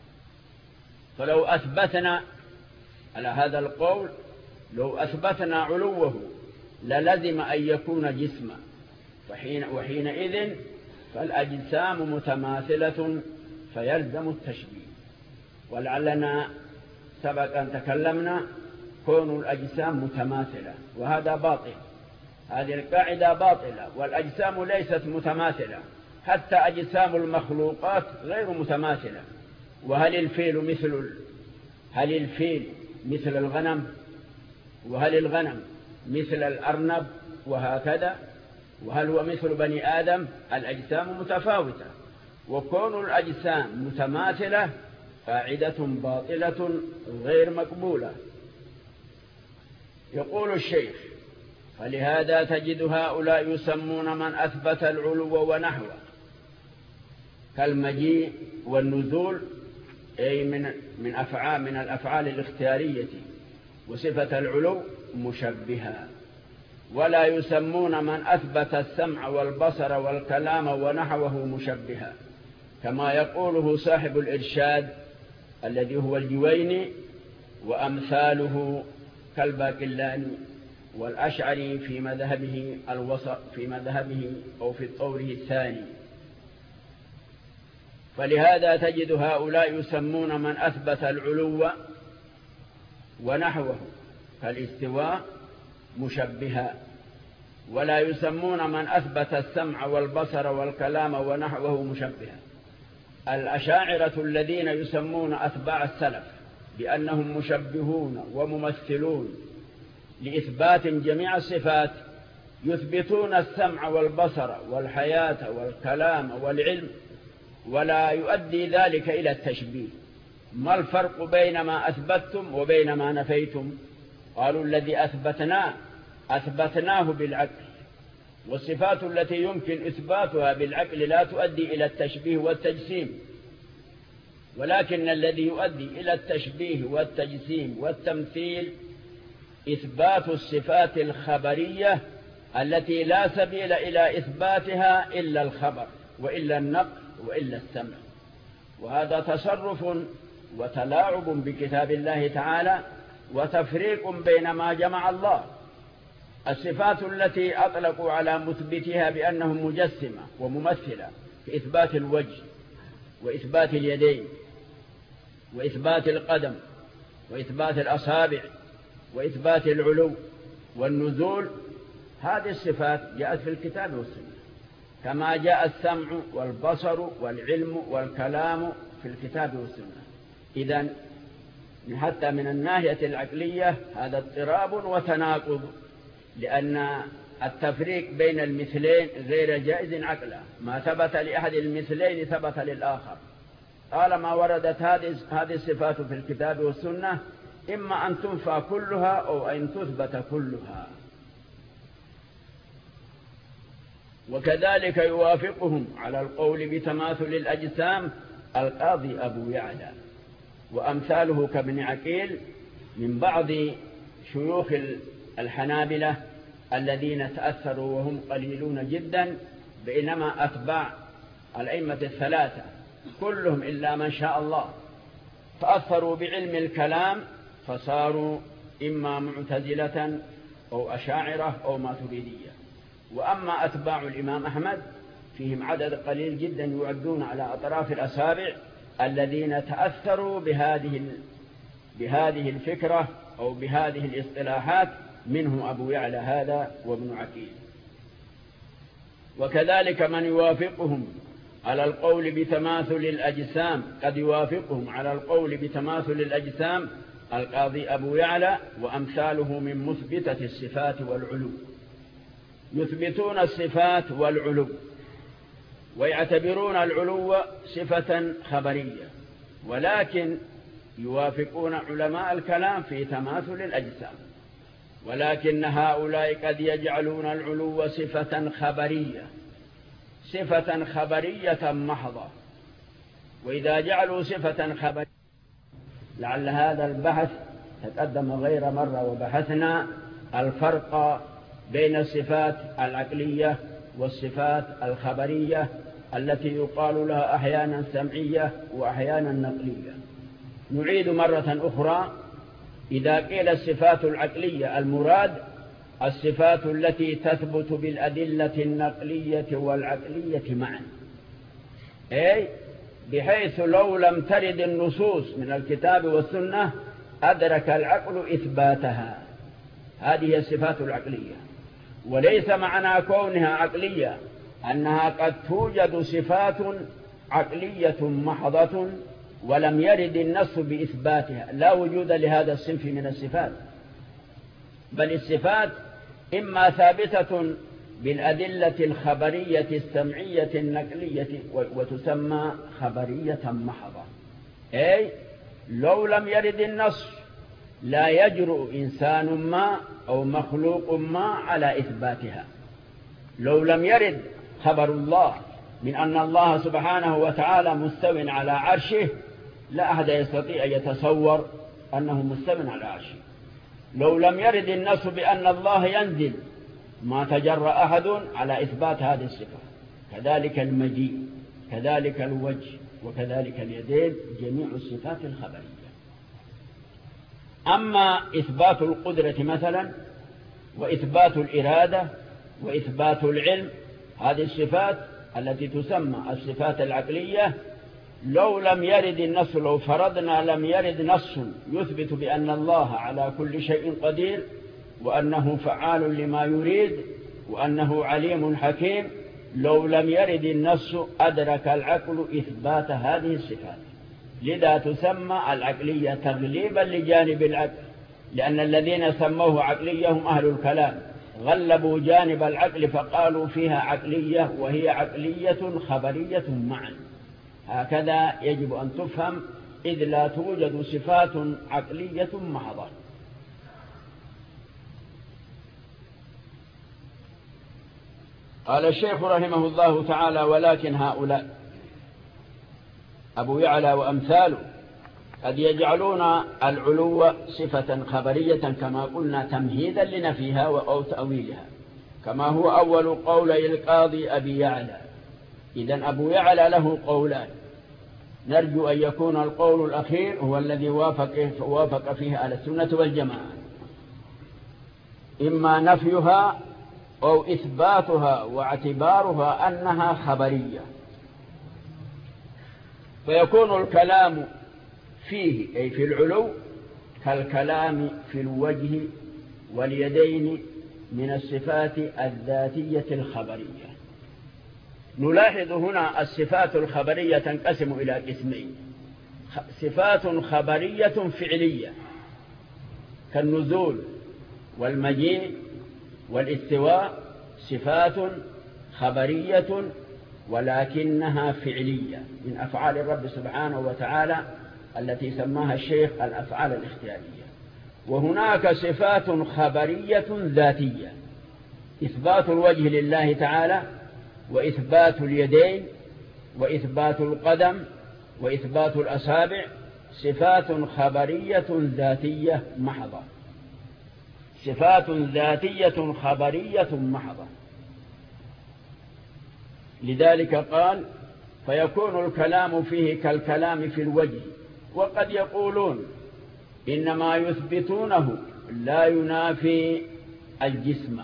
فلو أثبتنا على هذا القول، لو أثبتنا علوه للزم أن يكون جسما، فحين وحينئذ فالأجسام متماثلة فيلزم التشبيه. ولعلنا سبق أن تكلمنا كون الأجسام متماثلة، وهذا باطل. هذه القاعدة باطلة، والأجسام ليست متماثلة، حتى أجسام المخلوقات غير متماثلة. وهل الفيل مثل هل الفيل مثل الغنم؟ وهل الغنم مثل الأرنب؟ وهكذا. وهل هو مثل بني آدم؟ الأجسام متفاوتة. وكون الأجسام متماثلة قاعدة باطلة غير مقبولة. يقول الشيخ: فلهذا تجد هؤلاء يسمون من أثبت العلو ونحوه كالمجيء والنزول، أي من من أفعال من الأفعال الاختيارية، وصفة العلو مشبهة. ولا يسمون من أثبت السمع والبصر والكلام ونحوه مشبهة، كما يقوله صاحب الإرشاد الذي هو الجويني وأمثاله كالباقلاني والأشعري في مذهبه الوسط في مذهبه أو في طوره الثاني. فلهذا تجد هؤلاء يسمون من أثبت العلو ونحوه كالاستواء مشبها، ولا يسمون من أثبت السمع والبصر والكلام ونحوه مشبها. الأشاعرة الذين يسمون أتباع السلف بأنهم مشبهون وممثلون لإثبات جميع الصفات يثبتون السمع والبصر والحياة والكلام والعلم، ولا يؤدي ذلك إلى التشبيه. ما الفرق بين ما أثبتم وبين ما نفيتم؟ قالوا: الذي أثبتناه أثبتناه بالعقل، والصفات التي يمكن إثباتها بالعقل لا تؤدي إلى التشبيه والتجسيم، ولكن الذي يؤدي إلى التشبيه والتجسيم والتمثيل إثبات الصفات الخبرية التي لا سبيل إلى إثباتها إلا الخبر، وإلا النقل وإلا السمع. وهذا تصرف وتلاعب بكتاب الله تعالى وتفريق بين ما جمع الله. الصفات التي أطلقوا على مثبتها بأنهم مجسمة وممثلة في إثبات الوجه وإثبات اليدين وإثبات القدم وإثبات الأصابع وإثبات العلو والنزول، هذه الصفات جاءت في الكتاب والسنة، كما جاء السمع والبصر والعلم والكلام في الكتاب والسنة. إذن حتى من الناحية العقلية هذا اضطراب وتناقض، لأن التفريق بين المثلين غير جائز عقلا. ما ثبت لأحد المثلين ثبت للآخر. طالما وردت هذه الصفات في الكتاب والسنة إما أن تنفى كلها أو أن تثبت كلها. وكذلك يوافقهم على القول بتماثل الأجسام القاضي أبو يعلى وأمثاله كابن عقيل من بعض شيوخ الحنابلة الذين تأثروا وهم قليلون جدا، بينما أتباع الأئمة الثلاثة كلهم إلا من شاء الله تأثروا بعلم الكلام فصاروا إما معتزلة أو أشاعرة أو ماتريدية. وأما أتباع الإمام أحمد فيهم عدد قليل جدا يعدون على أطراف الأصابع الذين تأثروا بهذه بهذه الفكرة أو بهذه الاصطلاحات، منهم أبو يعلى هذا وابن عقيل. وكذلك من يوافقهم على القول بتماثل الأجسام، قد يوافقهم على القول بتماثل الأجسام القاضي أبو يعلى وأمثاله من مثبتة الصفات والعلو. يثبتون الصفات والعلو ويعتبرون العلو صفة خبرية، ولكن يوافقون علماء الكلام في تماثل الأجسام، ولكن هؤلاء قد يجعلون العلو صفة خبرية صفة خبرية محضة. وإذا جعلوا صفة خبرية، لعل هذا البحث تقدم غير مرة وبحثنا الفرق بين الصفات العقلية والصفات الخبرية التي يقال لها أحيانا سمعية وأحيانا نقلية. نعيد مرة أخرى: إذا قيل الصفات العقلية المراد الصفات التي تثبت بالأدلة النقلية والعقلية معا، أي بحيث لو لم ترد النصوص من الكتاب والسنة أدرك العقل إثباتها. هذه الصفات العقلية. وليس معنى كونها عقلية أنها قد توجد صفات عقلية محضة ولم يرد النص بإثباتها، لا وجود لهذا الصنف من الصفات، بل الصفات إما ثابتة بالأدلة الخبرية السمعية النقلية وتسمى خبرية محضة، أي لو لم يرد النص لا يجرؤ إنسان ما أو مخلوق ما على إثباتها. لو لم يرد خبر الله من أن الله سبحانه وتعالى مستو على عرشه لا أحد يستطيع أن يتصور أنه مستو على عرشه. لو لم يرد النص بأن الله ينزل ما تجرأ أحد على إثبات هذه الصفة. كذلك المجيء، كذلك الوجه، وكذلك اليدين، جميع الصفات الخبرية. أما إثبات القدرة مثلا وإثبات الإرادة وإثبات العلم، هذه الصفات التي تسمى الصفات العقلية، لو لم يرد النص، لو فرضنا لم يرد نص يثبت بأن الله على كل شيء قدير وأنه فعال لما يريد وأنه عليم حكيم، لو لم يرد النص أدرك العقل إثبات هذه الصفات. لذا تسمى العقلية تغليبا لجانب العقل، لأن الذين سموه عقلية هم أهل الكلام، غلبوا جانب العقل فقالوا فيها عقلية وهي عقلية خبرية معا. هكذا يجب أن تفهم، إذ لا توجد صفات عقلية محضة. قال الشيخ رحمه الله تعالى: ولكن هؤلاء أبو يعلى وأمثاله قد يجعلون العلو صفة خبرية كما قلنا تمهيدا لنفيها أو تأويلها، كما هو أول قولي القاضي أبي يعلى. إذن أبو يعلى له قولان، نرجو أن يكون القول الأخير هو الذي وافق, وافق فيه أهل السنة والجماعة، إما نفيها أو إثباتها واعتبارها أنها خبرية، فيكون الكلام فيه أي في العلو كالكلام في الوجه واليدين من الصفات الذاتية الخبرية. نلاحظ هنا الصفات الخبرية تنقسم إلى قسمين: صفات خبرية فعلية كالنزول والمجيء والاستواء، صفات خبرية ولكنها فعلية من أفعال الرب سبحانه وتعالى التي سماها الشيخ الأفعال الاختيارية. وهناك صفات خبرية ذاتية: إثبات الوجه لله تعالى، وإثبات اليدين، وإثبات القدم، وإثبات الأصابع، صفات خبرية ذاتية محضة، صفات ذاتية خبرية محضة. لذلك قال: فيكون الكلام فيه كالكلام في الوجه. وقد يقولون إنما يثبتونه لا ينافي الجسم،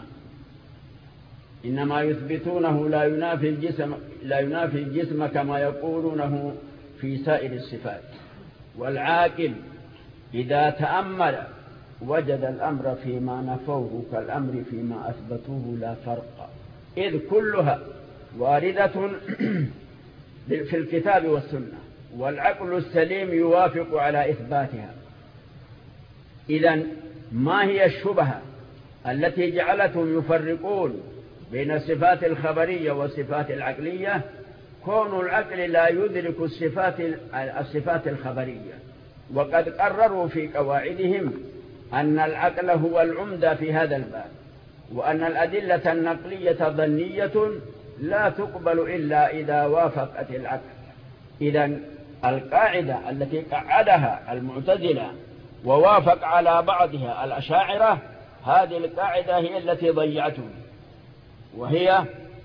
إنما يثبتونه لا ينافي الجسم لا ينافي الجسم كما يقولونه في سائر الصفات. والعاقل إذا تأمل وجد الأمر فيما نفوه كالأمر فيما أثبتوه لا فرق، إذ كلها واردة في الكتاب والسنة، والعقل السليم يوافق على إثباتها. إذن ما هي الشبهة التي جعلتهم يفرقون بين الصفات الخبرية والصفات العقلية؟ كون العقل لا يدرك الصفات الصفات الخبرية، وقد قرروا في قواعدهم أن العقل هو العمدة في هذا الباب، وأن الأدلة النقلية ظنية لا تقبل إلا إذا وافقت العقل. إذن القاعدة التي قعدها المعتزلة ووافق على بعضها الأشاعرة، هذه القاعدة هي التي ضيعتهم، وهي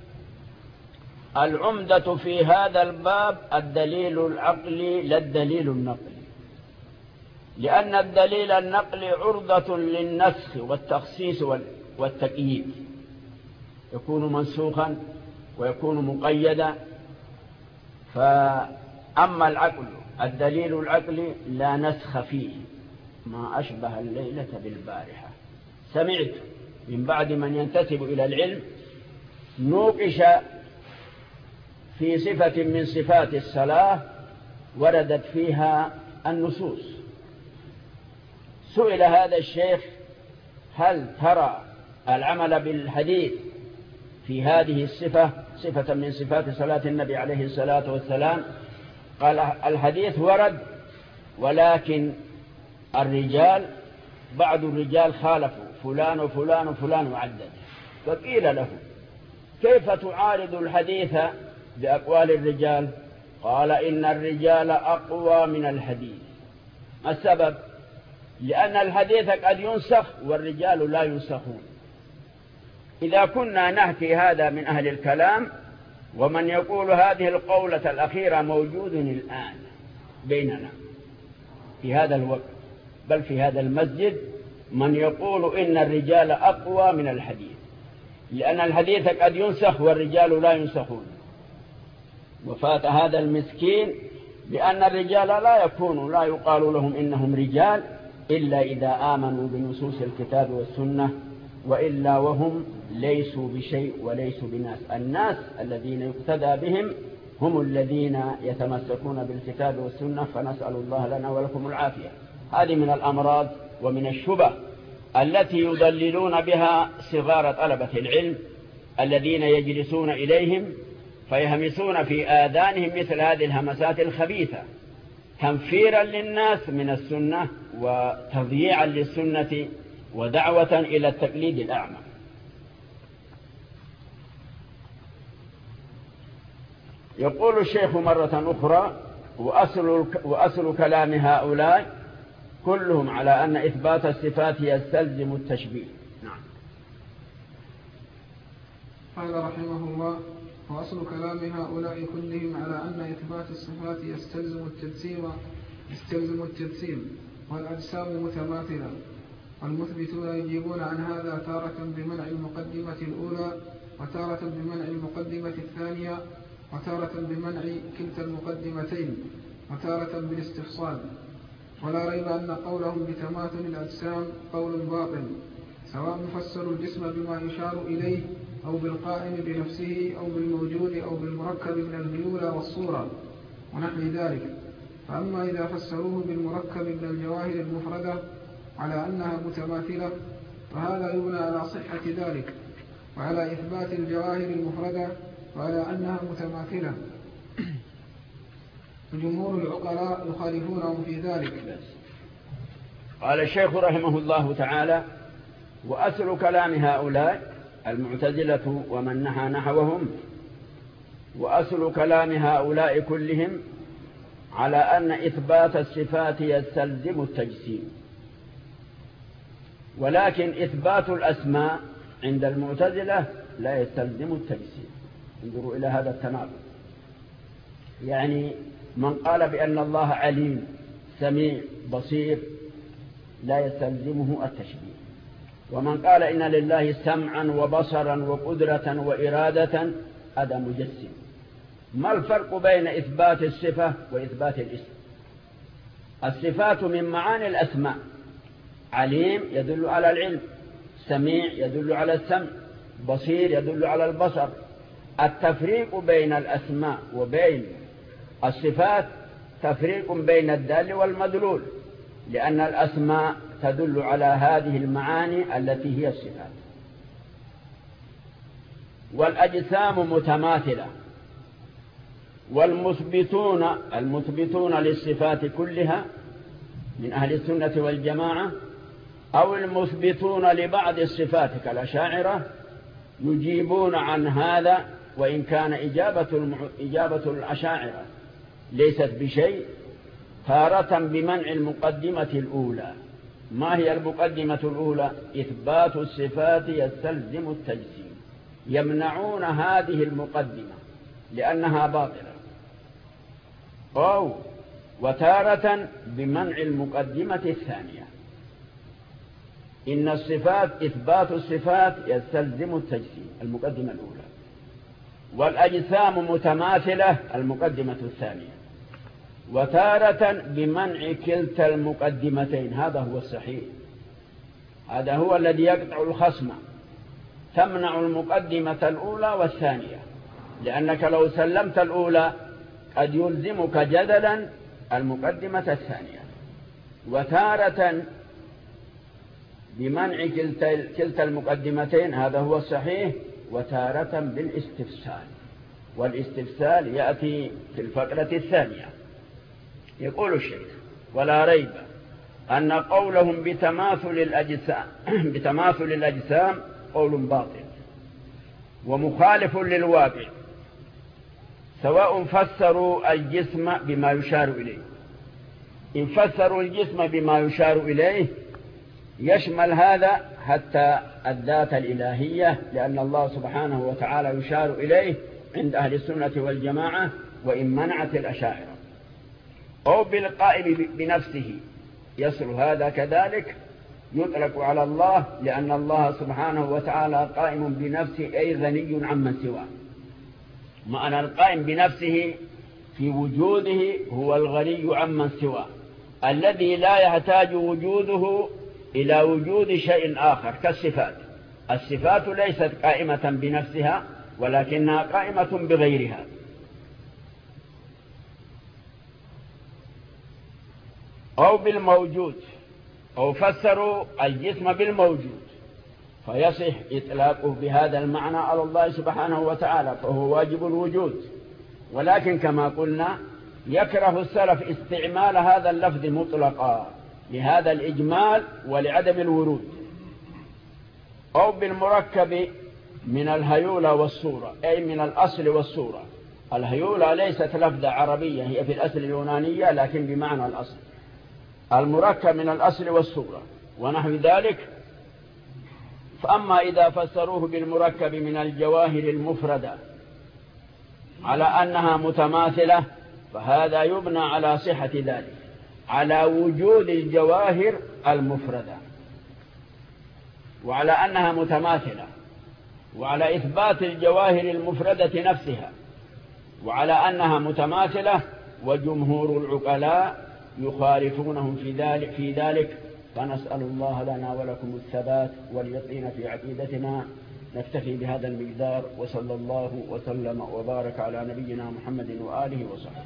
العمدة في هذا الباب الدليل العقلي لا الدليل النقلي، لأن الدليل النقلي عرضة للنسخ والتخصيص والتقييد، يكون منسوخا ويكون مقيدا. فأما العقل الدليل العقلي لا نسخ فيه، ما أشبه الليلة بالبارحة. سمعت من بعد من ينتسب إلى العلم نوقش في صفة من صفات الصلاة وردت فيها النصوص. سئل هذا الشيخ: هل ترى العمل بالحديث في هذه الصفة صفة من صفات صلاة النبي عليه الصلاة والسلام؟ قال: الحديث ورد، ولكن الرجال بعض الرجال خالفوا فلان وفلان وفلان وعدد. فقيل له: كيف تعارض الحديث بأقوال الرجال؟ قال: إن الرجال أقوى من الحديث. ما السبب؟ لأن الحديث قد ينسخ والرجال لا ينسخون. إذا كنا نحكي هذا من أهل الكلام، ومن يقول هذه القولة الأخيرة موجود الآن بيننا في هذا الوقت، بل في هذا المسجد، من يقول إن الرجال أقوى من الحديث، لأن الحديث قد ينسخ والرجال لا ينسخون. وفات هذا المسكين بأن الرجال لا يكون لا يقال لهم إنهم رجال إلا إذا آمنوا بنصوص الكتاب والسنة، وإلا وهم ليسوا بشيء وليسوا بناس. الناس الذين يقتدى بهم هم الذين يتمسكون بالكتاب والسنة، فنسأل الله لنا ولكم العافية. هذه من الأمراض ومن الشبه التي يضللون بها صغار طلبة العلم الذين يجلسون إليهم فيهمسون في آذانهم مثل هذه الهمسات الخبيثة، تنفيرا للناس من السنة وتضييعا للسنة ودعوة إلى التقليد الأعمى. يقول الشيخ مرة أخرى: وأصل, وأصل كلام هؤلاء كلهم على أن إثبات الصفات يستلزم التشبيه. نعم. قال رحمه الله: وأصل كلام هؤلاء كلهم على أن إثبات الصفات يستلزم التجسيم يستلزم التجسيم والأجسام متماثلة، والمثبتون يجيبون عن هذا تارة بمنع المقدمة الأولى وتارة بمنع المقدمة الثانية وتارة بمنع كلتا المقدمتين وتارة بالاستفصال. ولا ريب أن قولهم بتماثل الأجسام قول باطل، سواء فسروا الجسم بما يشار إليه أو بالقائم بنفسه أو بالموجود أو بالمركب من الهيولى والصورة ونحو ذلك. فأما إذا فسروه بالمركب من الجواهر المفردة على أنها متماثلة فهذا يبنى على صحة ذلك، وعلى إثبات الجواهر المفردة وعلى أنها متماثلة. جمهور العقلاء يخالفونهم في ذلك. قال الشيخ رحمه الله تعالى: وأصل كلام هؤلاء المعتزلة ومن نحى نحوهم، وأصل كلام هؤلاء كلهم على أن إثبات الصفات يستلزم التجسيم، ولكن إثبات الأسماء عند المعتزلة لا يستلزم التجسيم. انظروا إلى هذا التناقض. يعني من قال بأن الله عليم سميع بصير لا يستلزمه التشبيه، ومن قال إن لله سمعا وبصرا وقدرة وإرادة هذا مجسم. ما الفرق بين إثبات الصفة وإثبات الاسم؟ الصفات من معاني الأسماء، عليم يدل على العلم، سميع يدل على السمع، بصير يدل على البصر. التفريق بين الأسماء وبين الصفات تفريق بين الدال والمدلول، لأن الأسماء تدل على هذه المعاني التي هي الصفات. والأجسام متماثلة، والمثبتون المثبتون للصفات كلها من أهل السنة والجماعة أو المثبتون لبعض الصفات كالأشاعرة يجيبون عن هذا، وإن كان إجابة, إجابة الأشاعرة ليست بشيء، تارة بمنع المقدمة الأولى. ما هي المقدمة الأولى؟ إثبات الصفات يستلزم التجسيم. يمنعون هذه المقدمة لأنها باطلة. أو وتارة بمنع المقدمة الثانية. إن الصفات إثبات الصفات يستلزم التجسيم، المقدمة الأولى. والأجسام متماثلة، المقدمة الثانية. وتارة بمنع كلتا المقدمتين. هذا هو الصحيح، هذا هو الذي يقطع الخصم. تمنع المقدمة الأولى والثانية، لأنك لو سلمت الأولى قد يلزمك جدلا المقدمة الثانية. وتارة بمنع كلتا المقدمتين، هذا هو الصحيح. وتارة بالاستفسال، والاستفسال يأتي في الفقرة الثانية. يقول الشيخ: ولا ريب أن قولهم بتماثل الأجسام بتماثل الأجسام قول باطل ومخالف للواقع، سواء فسروا الجسم بما يشار إليه. إن فسروا الجسم بما يشار إليه يشمل هذا حتى الذات الإلهية، لأن الله سبحانه وتعالى يشار إليه عند أهل السنة والجماعة، وإن منعت الأشاعرة. أو بالقائم بنفسه يصل هذا كذلك، يطلق على الله، لأن الله سبحانه وتعالى قائم بنفسه أي غني عمن سواه. معنى القائم بنفسه في وجوده هو الغني عمن سواه، الذي لا يحتاج وجوده إلى وجود شيء آخر كالصفات. الصفات ليست قائمة بنفسها ولكنها قائمة بغيرها. أو بالموجود، أو فسروا الجسم بالموجود فيصح إطلاقه بهذا المعنى على الله سبحانه وتعالى، فهو واجب الوجود. ولكن كما قلنا يكره السلف استعمال هذا اللفظ مطلقا لهذا الإجمال ولعدم الورود. أو بالمركب من الهيولى والصورة، أي من الأصل والصورة. الهيولى ليست لفظة عربية، هي في الأصل اليونانية لكن بمعنى الأصل. المركب من الأصل والصورة ونحو ذلك. فأما إذا فسروه بالمركب من الجواهر المفردة على أنها متماثلة فهذا يبنى على صحة ذلك، على وجود الجواهر المفردة، وعلى أنها متماثلة، وعلى إثبات الجواهر المفردة نفسها، وعلى أنها متماثلة، وجمهور العقلاء يخالفونهم في ذلك في ذلك فنسأل الله لنا ولكم الثبات واليقين في عقيدتنا. نكتفي بهذا المقدار، وصلى الله وسلم وبارك على نبينا محمد وآله وصحبه.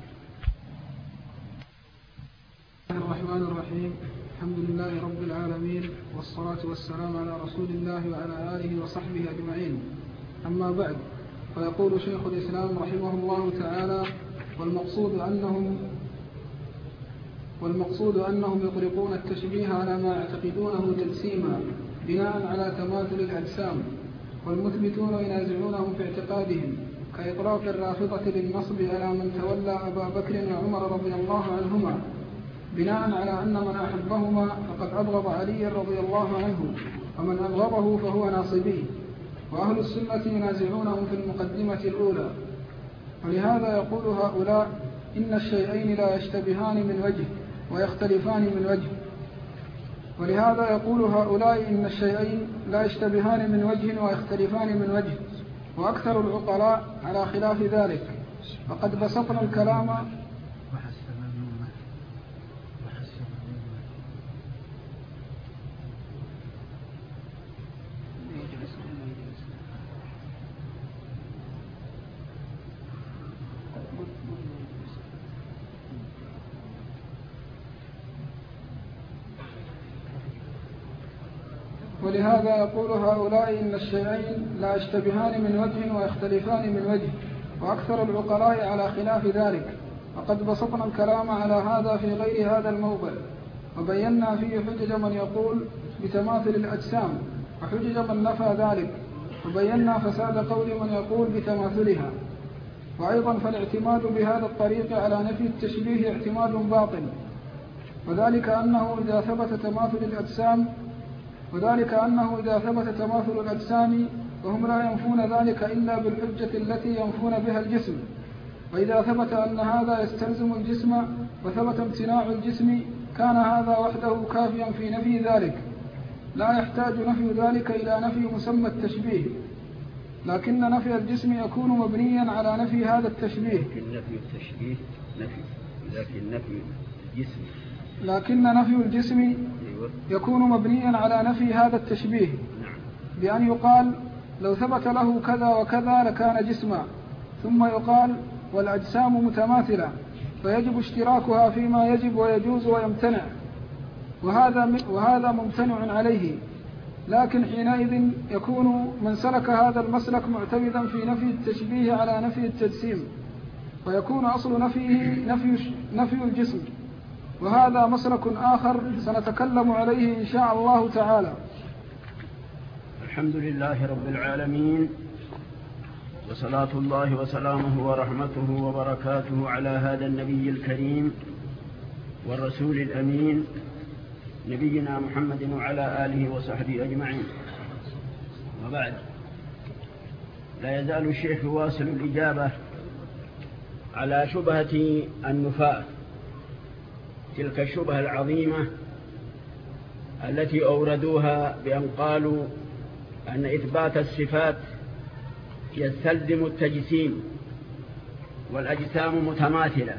الرحمن الرحيم. الحمد لله رب العالمين، والصلاة والسلام على رسول الله وعلى آله وصحبه أجمعين. أما بعد، فيقول شيخ الإسلام رحمه الله تعالى: والمقصود أنهم والمقصود أنهم يطلقون التشبيه على ما يعتقدونه تجسيما بناء على تماثل الأجسام، والمثبتون ينازعونهم في اعتقادهم، كإطلاق الرافضة للنصب على من تولى أبا بكر وعمر رضي الله عنهما بناء على أن من أحبهما فقد أبغض علي رضي الله عنه، ومن أبغضه فهو ناصبي. وأهل السنة ينازعونهم في المقدمة الأولى. ولهذا يقول هؤلاء: إن الشيئين لا يشتبهان من وجه ويختلفان من وجه. ولهذا يقول هؤلاء: إن الشيئين لا يشتبهان من وجه ويختلفان من وجه، وأكثر العقلاء على خلاف ذلك. فقد بسطنا الكلام ولهذا يقول هؤلاء: إن الشيئين لا يشتبهان من وجه ويختلفان من وجه، وأكثر العقلاء على خلاف ذلك. وقد بسطنا الكلام على هذا في غير هذا الموضع، وبينا فيه حجج من يقول بتماثل الأجسام وحجج من نفى ذلك، وبينا فساد قول من يقول بتماثلها. وأيضا فالاعتماد بهذا الطريق على نفي التشبيه اعتماد باطل، وذلك أنه إذا ثبت تماثل الأجسام وذلك أنه إذا ثبت تماثل الأجسام وهم لا ينفون ذلك إلا بالحجة التي ينفون بها الجسم. وإذا ثبت أن هذا يستلزم الجسم وثبت امتناع الجسم كان هذا وحده كافيا في نفي ذلك، لا يحتاج نفي ذلك إلى نفي مسمى التشبيه. لكن نفي الجسم يكون مبنيا على نفي هذا التشبيه. لكن نفي التشبيه نفي لكن نفي الجسم لكن نفي الجسم يكون مبنيا على نفي هذا التشبيه، بأن يقال: لو ثبت له كذا وكذا لكان جسما، ثم يقال: والأجسام متماثلة، فيجب اشتراكها فيما يجب ويجوز ويمتنع، وهذا وهذا ممتنع عليه. لكن حينئذ يكون من سلك هذا المسلك معتمدا في نفي التشبيه على نفي التجسيم، ويكون أصل نفيه نفي, نفي الجسم. وهذا مسلك آخر سنتكلم عليه إن شاء الله تعالى. الحمد لله رب العالمين، وصلاة الله وسلامه ورحمته وبركاته على هذا النبي الكريم والرسول الأمين نبينا محمد وعلى آله وصحبه أجمعين. وبعد، لا يزال الشيخ يواصل الإجابة على شبهة النفاة، تلك الشبهة العظيمة التي أوردوها بأن قالوا أن إثبات الصفات يستلزم التجسيم والأجسام متماثلة.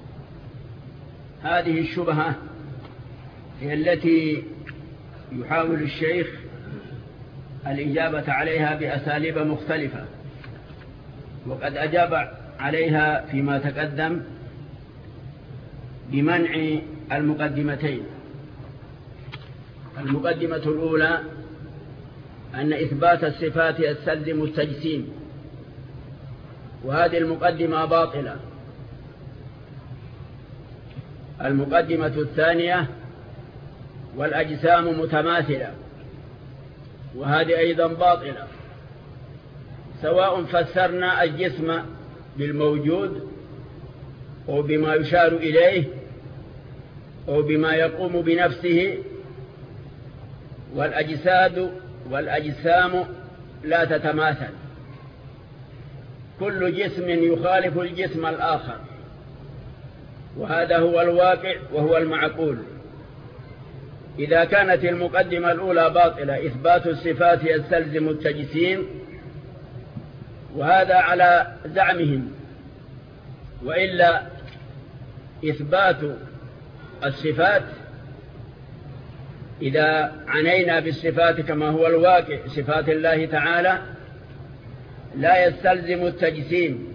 هذه الشبهة هي التي يحاول الشيخ الإجابة عليها بأساليب مختلفة، وقد أجاب عليها فيما تقدم بمنع المقدمتين. المقدمة الأولى أن إثبات الصفات يستلزم التجسيم، وهذه المقدمة باطلة. المقدمة الثانية: والأجسام متماثلة، وهذه أيضا باطلة. سواء فسرنا الجسم بالموجود أو بما يشار إليه أو بما يقوم بنفسه، والأجساد والأجسام لا تتماثل. كل جسم يخالف الجسم الآخر، وهذا هو الواقع وهو المعقول. إذا كانت المقدمة الأولى باطلة، إثبات الصفات يستلزم التجسيم، وهذا على زعمهم، وإلا إثبات الصفات إذا عنينا بالصفات كما هو الواقع صفات الله تعالى لا يستلزم التجسيم،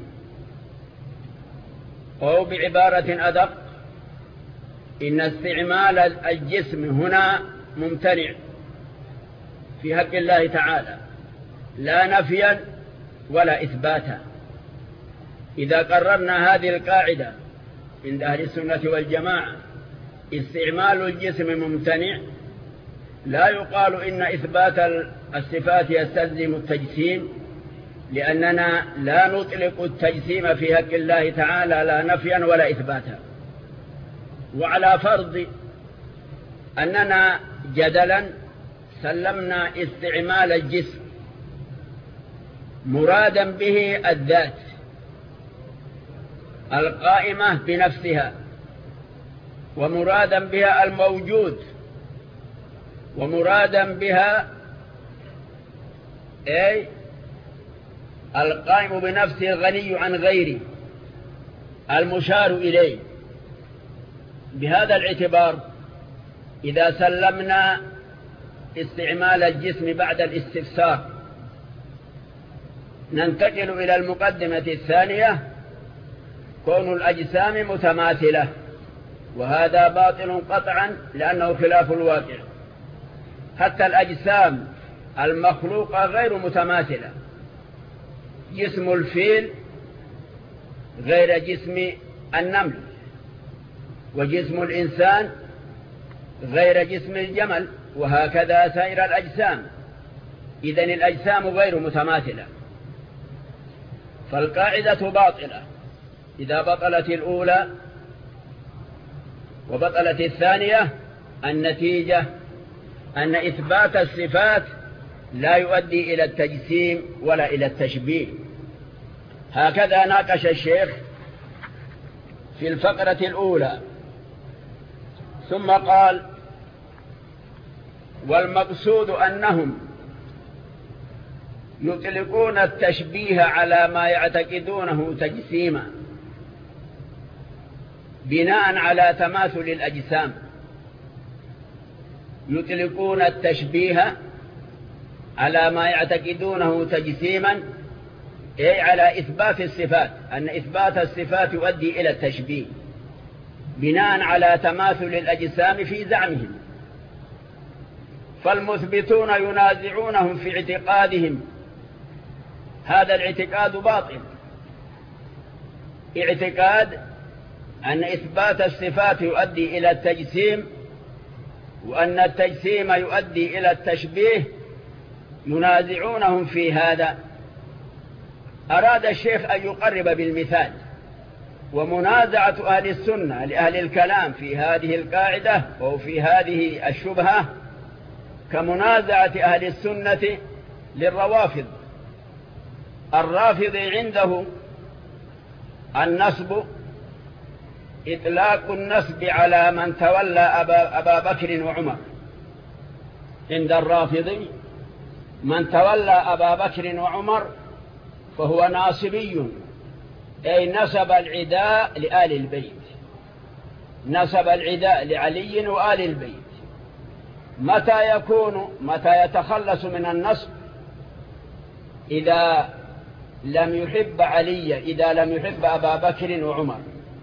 أو بعبارة أدق إن استعمال الجسم هنا ممتنع في حق الله تعالى لا نفيا ولا إثباتا. إذا قررنا هذه القاعدة عند أهل السنة والجماعة استعمال الجسم ممتنع، لا يقال إن إثبات الصفات يستلزم التجسيم، لأننا لا نطلق التجسيم في حق الله تعالى لا نفيا ولا إثباتا. وعلى فرض أننا جدلا سلمنا استعمال الجسم مرادا به الذات القائمة بنفسها، ومرادا بها الموجود، ومرادا بها أي القائم بنفسه الغني عن غيره المشار إليه. بهذا الاعتبار إذا سلمنا استعمال الجسم بعد الاستفسار ننتقل إلى المقدمة الثانية، كون الأجسام متماثلة، وهذا باطل قطعا لأنه خلاف الواقع. حتى الأجسام المخلوقة غير متماثلة، جسم الفيل غير جسم النمل، وجسم الإنسان غير جسم الجمل، وهكذا سائر الأجسام. إذن الأجسام غير متماثلة، فالقاعدة باطلة إذا بطلت الأولى وبطلت الثانية. النتيجة أن إثبات الصفات لا يؤدي إلى التجسيم ولا إلى التشبيه. هكذا ناقش الشيخ في الفقرة الأولى، ثم قال: والمقصود أنهم يطلقون التشبيه على ما يعتقدونه تجسيما بناء على تماثل الأجسام. يطلقون التشبيه على ما يعتقدونه تجسيما، أي على إثبات الصفات، أن إثبات الصفات يؤدي إلى التشبيه بناء على تماثل الأجسام في زعمهم. فالمثبتون ينازعونهم في اعتقادهم. هذا الاعتقاد باطل، اعتقاد أن إثبات الصفات يؤدي إلى التجسيم، وأن التجسيم يؤدي إلى التشبيه، ينازعونهم في هذا. أراد الشيخ أن يقرب بالمثال، ومنازعة أهل السنة لأهل الكلام في هذه القاعدة أو في هذه الشبهة كمنازعة أهل السنة للروافض. الرافض عنده النسب إطلاق النسب على من تولى أبا, أبا بكر وعمر. عند الرافض من تولى أبا بكر وعمر فهو ناصبي، أي نسب العداء لآل البيت، نسب العداء لعلي وآل البيت. متى يكون متى يتخلص من النسب؟ إذا لم يحب علي، إذا لم يحب أبا بكر وعمر،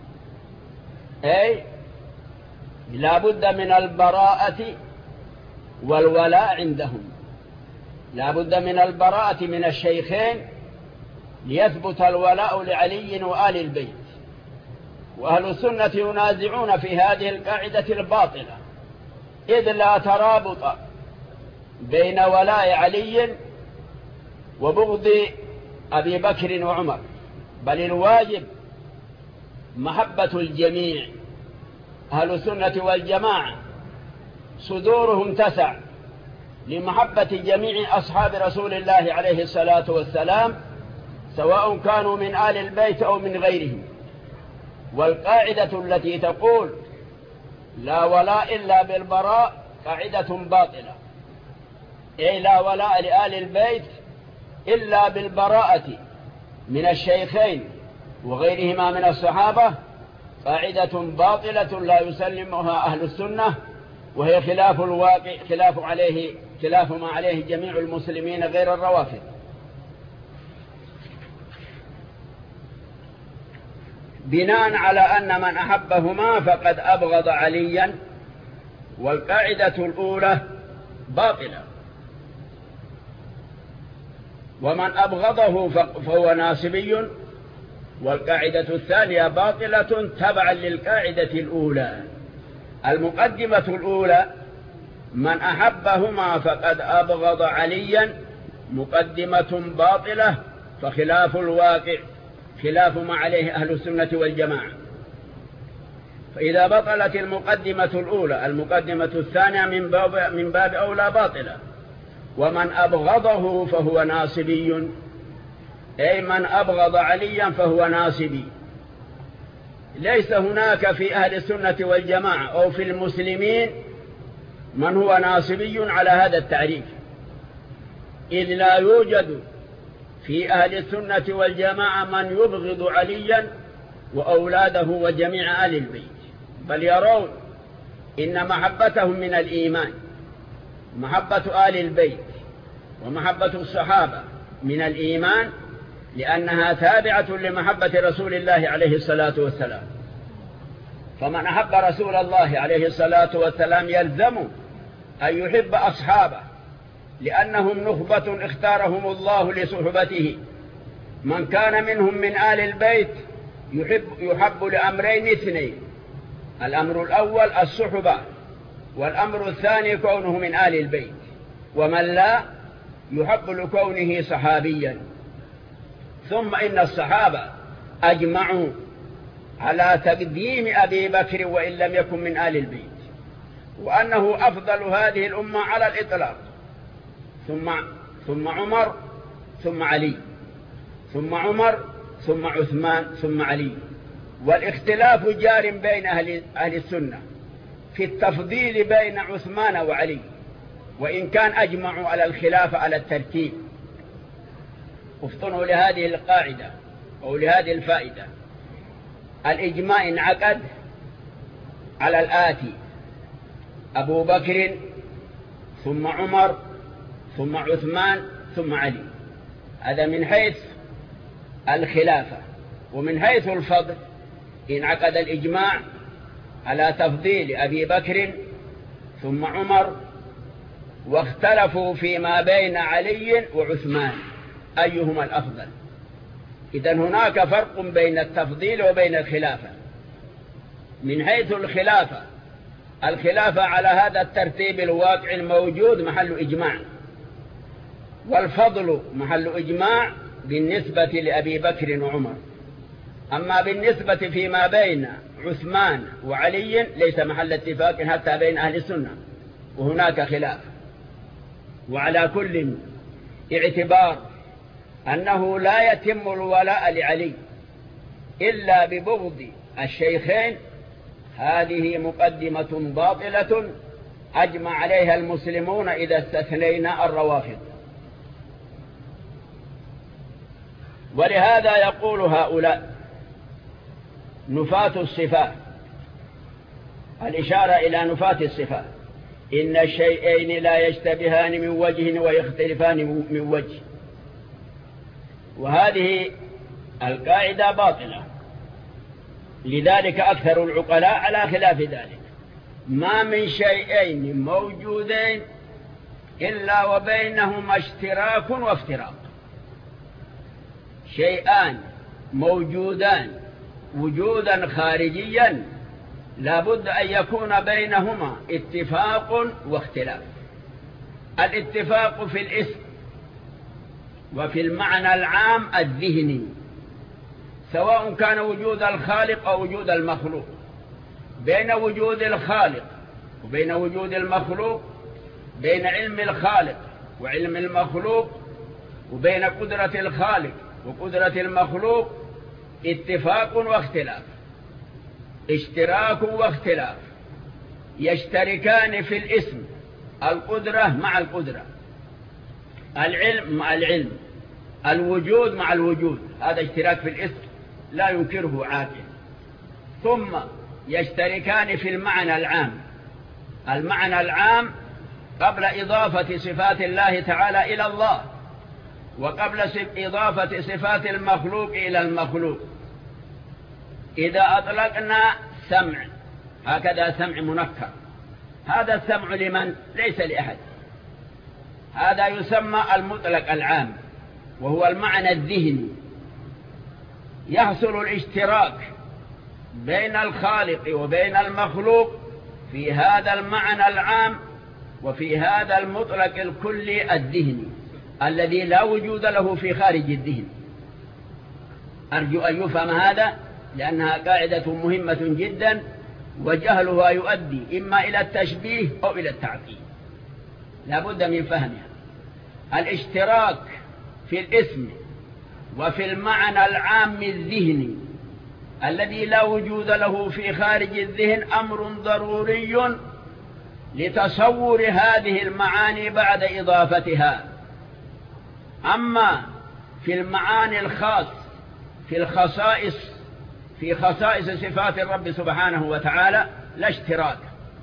أي لا بد من البراءة والولاء عندهم، لا بد من البراءة من الشيخين ليثبت الولاء لعلي وآل البيت. وأهل السنة ينازعون في هذه القاعدة الباطلة، إذ لا ترابط بين ولاء علي وبغض أبي بكر وعمر، بل الواجب محبة الجميع. أهل السنة والجماعة صدورهم تسع لمحبة جميع أصحاب رسول الله عليه الصلاة والسلام، سواء كانوا من آل البيت أو من غيرهم. والقاعدة التي تقول لا ولاء إلا بالبراء قاعدة باطلة، أي لا ولاء لآل البيت إلا بالبراءة من الشيخين وغيرهما من الصحابة، قاعدة باطلة لا يسلمها أهل السنة، وهي خلاف الواقع، خلاف عليه خلاف ما عليه جميع المسلمين غير الروافض. بناء على أن من أحبهما فقد أبغض عليا، والقاعدة الأولى باطلة، ومن أبغضه فهو ناصبي، والقاعدة الثانية باطلة تبعا للقاعدة الأولى. المقدمة الأولى من أحبهما فقد أبغض عليا مقدمة باطلة، فخلاف الواقع، خلاف ما عليه أهل السنة والجماعة. فإذا بطلت المقدمة الأولى المقدمة الثانية من باب, من باب أولى باطلة. ومن أبغضه فهو ناصبي، أي من أبغض عليا فهو ناصبي. ليس هناك في أهل السنة والجماعة أو في المسلمين من هو ناصبي على هذا التعريف، إذ لا يوجد في أهل السنة والجماعة من يبغض عليا وأولاده وجميع آل البيت، بل يرون إن محبتهم من الإيمان، محبة آل البيت ومحبة الصحابة من الإيمان، لأنها تابعة لمحبة رسول الله عليه الصلاة والسلام. فمن أحب رسول الله عليه الصلاة والسلام يلزم أن يحب أصحابه، لأنهم نخبة اختارهم الله لصحبته. من كان منهم من آل البيت يحب, يحب لأمرين اثنين: الأمر الأول الصحبة، والأمر الثاني كونه من آل البيت. ومن لا يحب لكونه صحابيا. ثم إن الصحابة أجمعوا على تقديم أبي بكر وإن لم يكن من آل البيت، وأنه أفضل هذه الأمة على الإطلاق، ثم ثم عمر ثم علي، ثم عمر ثم عثمان ثم علي. والاختلاف جار بين أهل, أهل السنة في التفضيل بين عثمان وعلي، وإن كان أجمعوا على الخلاف على الترتيب. افطنوا لهذه القاعدة أو لهذه الفائدة: الإجماع انعقد على الآتي: أبو بكر ثم عمر ثم عثمان ثم علي. هذا من حيث الخلافة. ومن حيث الفضل انعقد الإجماع على تفضيل أبي بكر ثم عمر، واختلفوا فيما بين علي وعثمان أيهما الأفضل. إذن هناك فرق بين التفضيل وبين الخلافة. من حيث الخلافة، الخلافة على هذا الترتيب الواقع الموجود محل إجماع، والفضل محل إجماع بالنسبة لأبي بكر وعمر. أما بالنسبة فيما بين عثمان وعلي ليس محل اتفاق حتى بين أهل السنة، وهناك خلاف. وعلى كل اعتبار أنه لا يتم الولاء لعلي إلا ببغض الشيخين، هذه مقدمة باطلة أجمع عليها المسلمون إذا استثنينا الروافض. ولهذا يقول هؤلاء نفاة الصفات، الإشارة إلى نفاة الصفات: إن الشيئين لا يشتبهان من وجه ويختلفان من وجه. وهذه القاعدة باطلة، لذلك أكثر العقلاء على خلاف ذلك. ما من شيئين موجودين إلا وبينهما اشتراك وافتراق. شيئان موجودان وجودا خارجيا لابد أن يكون بينهما اتفاق واختلاف. الاتفاق في الاسم وفي المعنى العام الذهني، سواء كان وجود الخالق أو وجود المخلوق. بين وجود الخالق وبين وجود المخلوق، بين علم الخالق وعلم المخلوق، وبين قدرة الخالق وقدرة المخلوق اتفاق واختلاف، اشتراك واختلاف، يشتركان في الاسم، القدرة مع القدرة، العلم مع العلم، الوجود مع الوجود، هذا اشتراك في الاسم لا ينكره عاقل. ثم يشتركان في المعنى العام، المعنى العام قبل إضافة صفات الله تعالى إلى الله، وقبل إضافة صفات المخلوق إلى المخلوق. إذا أطلقنا سمع، هكذا سمع منكر، هذا السمع لمن؟ ليس لأحد، هذا يسمى المطلق العام، وهو المعنى الذهني. يحصل الاشتراك بين الخالق وبين المخلوق في هذا المعنى العام وفي هذا المطلق الكلي الذهني الذي لا وجود له في خارج الذهن. أرجو أن يفهم هذا، لأنها قاعدة مهمة جدا، وجهلها يؤدي إما إلى التشبيه أو إلى التعطيل، لا بد من فهمها. الاشتراك في الاسم وفي المعنى العام الذهني الذي لا وجود له في خارج الذهن أمر ضروري لتصور هذه المعاني بعد إضافتها. أما في المعاني الخاص، في الخصائص، في خصائص صفات الرب سبحانه وتعالى لا اشتراك.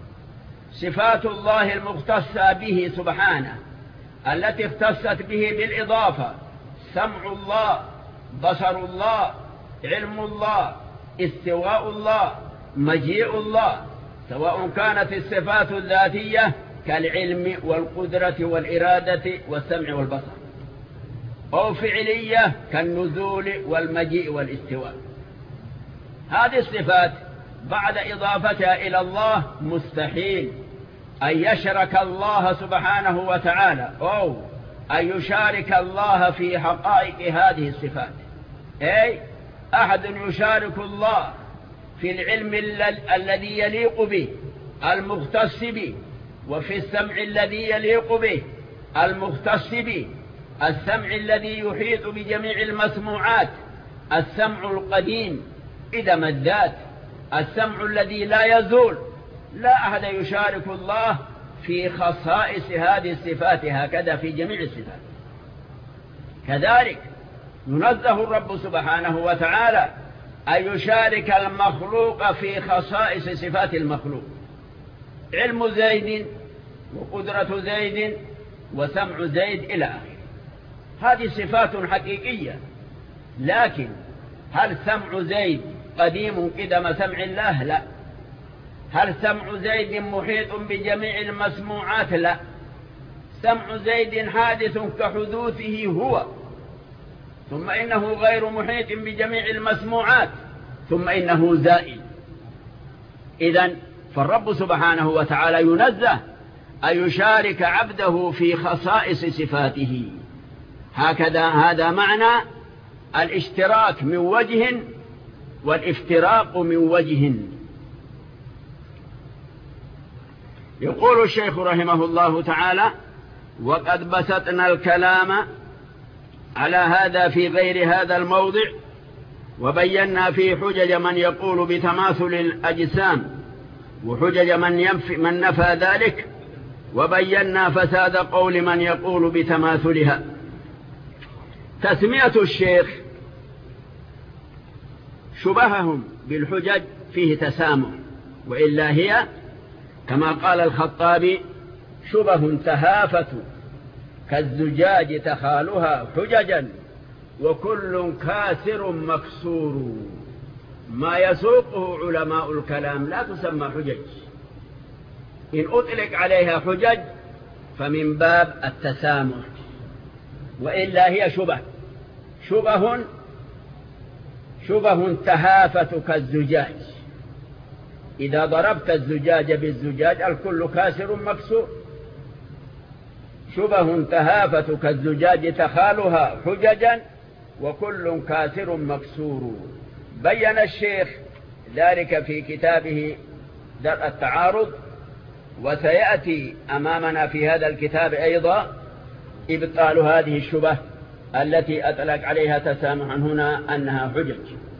صفات الله المختصة به سبحانه التي اختصت به بالإضافة، سمع الله، بصر الله، علم الله، استواء الله، مجيء الله، سواء كانت الصفات الذاتية كالعلم والقدرة والإرادة والسمع والبصر، أو فعلية كالنزول والمجيء والاستواء. هذه الصفات بعد إضافتها إلى الله مستحيل أن يشرك الله سبحانه وتعالى أو أن يشارك الله في حقائق هذه الصفات. أي أحد يشارك الله في العلم الذي يليق به المختص به، وفي السمع الذي يليق به المختص به، السمع الذي يحيط بجميع المسموعات، السمع القديم إدم الذات، السمع الذي لا يزول. لا أحد يشارك الله في خصائص هذه الصفات هكذا في جميع الصفات. كذلك ينزه الرب سبحانه وتعالى أن يشارك المخلوق في خصائص صفات المخلوق، علم زيد وقدرة زيد وسمع زيد إلى آخره. هذه صفات حقيقية، لكن هل سمع زيد قديم قدم سمع الله؟ لا. هل سمع زيد محيط بجميع المسموعات؟ لا. سمع زيد حادث كحدوثه هو، ثم إنه غير محيط بجميع المسموعات، ثم إنه زائل. إذن فالرب سبحانه وتعالى ينزه أن يشارك عبده في خصائص صفاته. هكذا هذا معنى الاشتراك من وجه والافتراق من وجه. يقول الشيخ رحمه الله تعالى: وقد بسطنا الكلام على هذا في غير هذا الموضع، وبينا في حجج من يقول بتماثل الأجسام وحجج من, ينفي من نفى ذلك، وبينا فساد قول من يقول بتماثلها. تسمية الشيخ شبههم بالحجج فيه تسامح، وإلا هي كما قال الخطابي: شبه تهافت كالزجاج تخالها حججا وكل كاسر مكسور. ما يسوقه علماء الكلام لا تسمى حجج، إن أطلق عليها حجج فمن باب التسامح، وإلا هي شبه شبه شبه تهافت كالزجاج. إذا ضربت الزجاج بالزجاج الكل كاسر مكسور. شبه تهافت كالزجاج تخالها حججا وكل كاسر مكسور. بين الشيخ ذلك في كتابه درء التعارض، وسيأتي أمامنا في هذا الكتاب أيضا إبطال هذه الشبه التي أطلق عليها تسامحا هنا أنها حجج.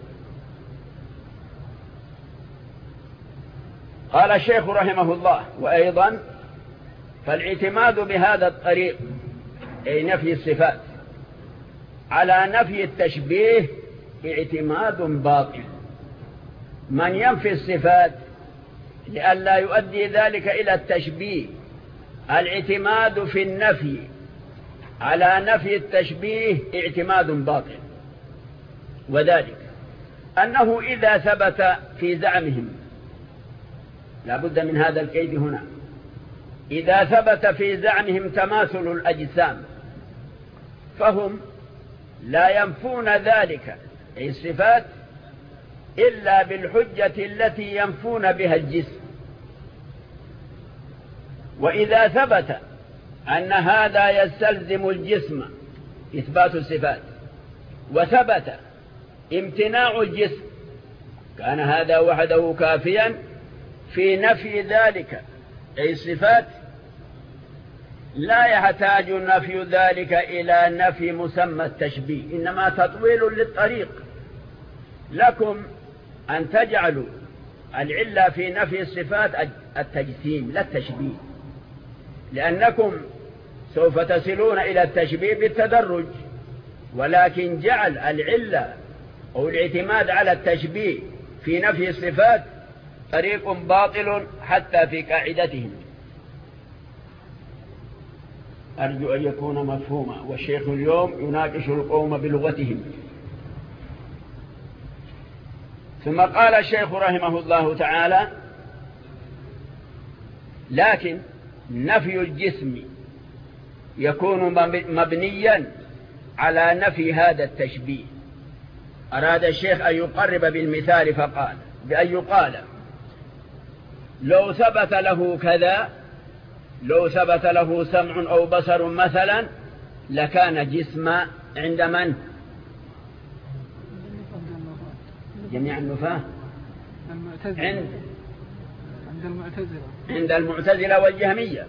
قال الشيخ رحمه الله: وأيضا فالاعتماد بهذا الطريق، أي نفي الصفات، على نفي التشبيه اعتماد باطل. من ينفي الصفات لئلا يؤدي ذلك إلى التشبيه، الاعتماد في النفي على نفي التشبيه اعتماد باطل، وذلك أنه إذا ثبت في زعمهم، لا بد من هذا القيد هنا، إذا ثبت في زعمهم تماثل الأجسام فهم لا ينفون ذلك، أي الصفات، إلا بالحجة التي ينفون بها الجسم. وإذا ثبت أن هذا يستلزم الجسم إثبات الصفات، وثبت امتناع الجسم، كان هذا وحده كافيا في نفي ذلك، أي الصفات. لا يحتاج نفي ذلك إلى نفي مسمى التشبيه، إنما تطويل للطريق لكم أن تجعلوا العلة في نفي الصفات التجسيم لا التشبيه، لأنكم سوف تصلون إلى التشبيه بالتدرج، ولكن جعل العلة أو الاعتماد على التشبيه في نفي الصفات طريق باطل حتى في قاعدتهم. أرجو أن يكون مفهوما، والشيخ اليوم يناقش القوم بلغتهم. ثم قال الشيخ رحمه الله تعالى: لكن نفي الجسم يكون مبنيا على نفي هذا التشبيه. أراد الشيخ أن يقرب بالمثال فقال بأن يقال: لو ثبت له كذا، لو ثبت له سمع أو بصر مثلا، لكان جسما عند من؟ جميع النفاة، عند عند المعتزلة عند المعتزلة والجهمية.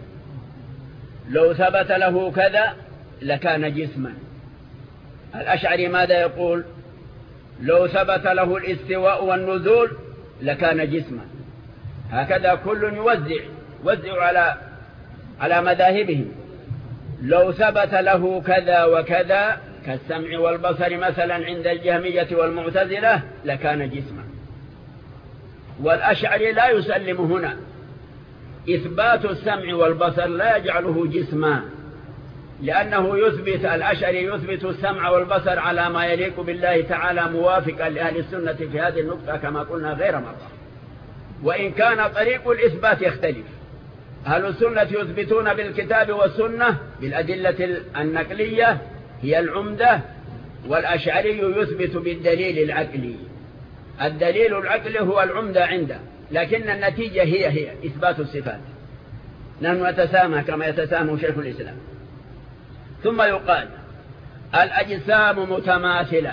لو ثبت له كذا لكان جسما. الأشعري ماذا يقول؟ لو ثبت له الاستواء والنزول لكان جسما. هكذا كل يوزع وزع على على مذاهبهم. لو ثبت له كذا وكذا كالسمع والبصر مثلا عند الجهمية والمعتزلة لكان جسما. والأشعري لا يسلم هنا، إثبات السمع والبصر لا يجعله جسما، لأنه يثبت الأشعري يثبت السمع والبصر على ما يليق بالله تعالى موافقا لأهل السنة في هذه النقطة كما قلنا غير مرة، وإن كان طريق الإثبات يختلف. أهل السنة يثبتون بالكتاب والسنة بالأدلة النقلية هي العمدة، والأشعري يثبت بالدليل العقلي. الدليل العقلي هو العمدة عنده، لكن النتيجة هي هي إثبات الصفات. نحن نتسامح كما يتسامح شيخ الإسلام. ثم يقال: الأجسام متماثلة.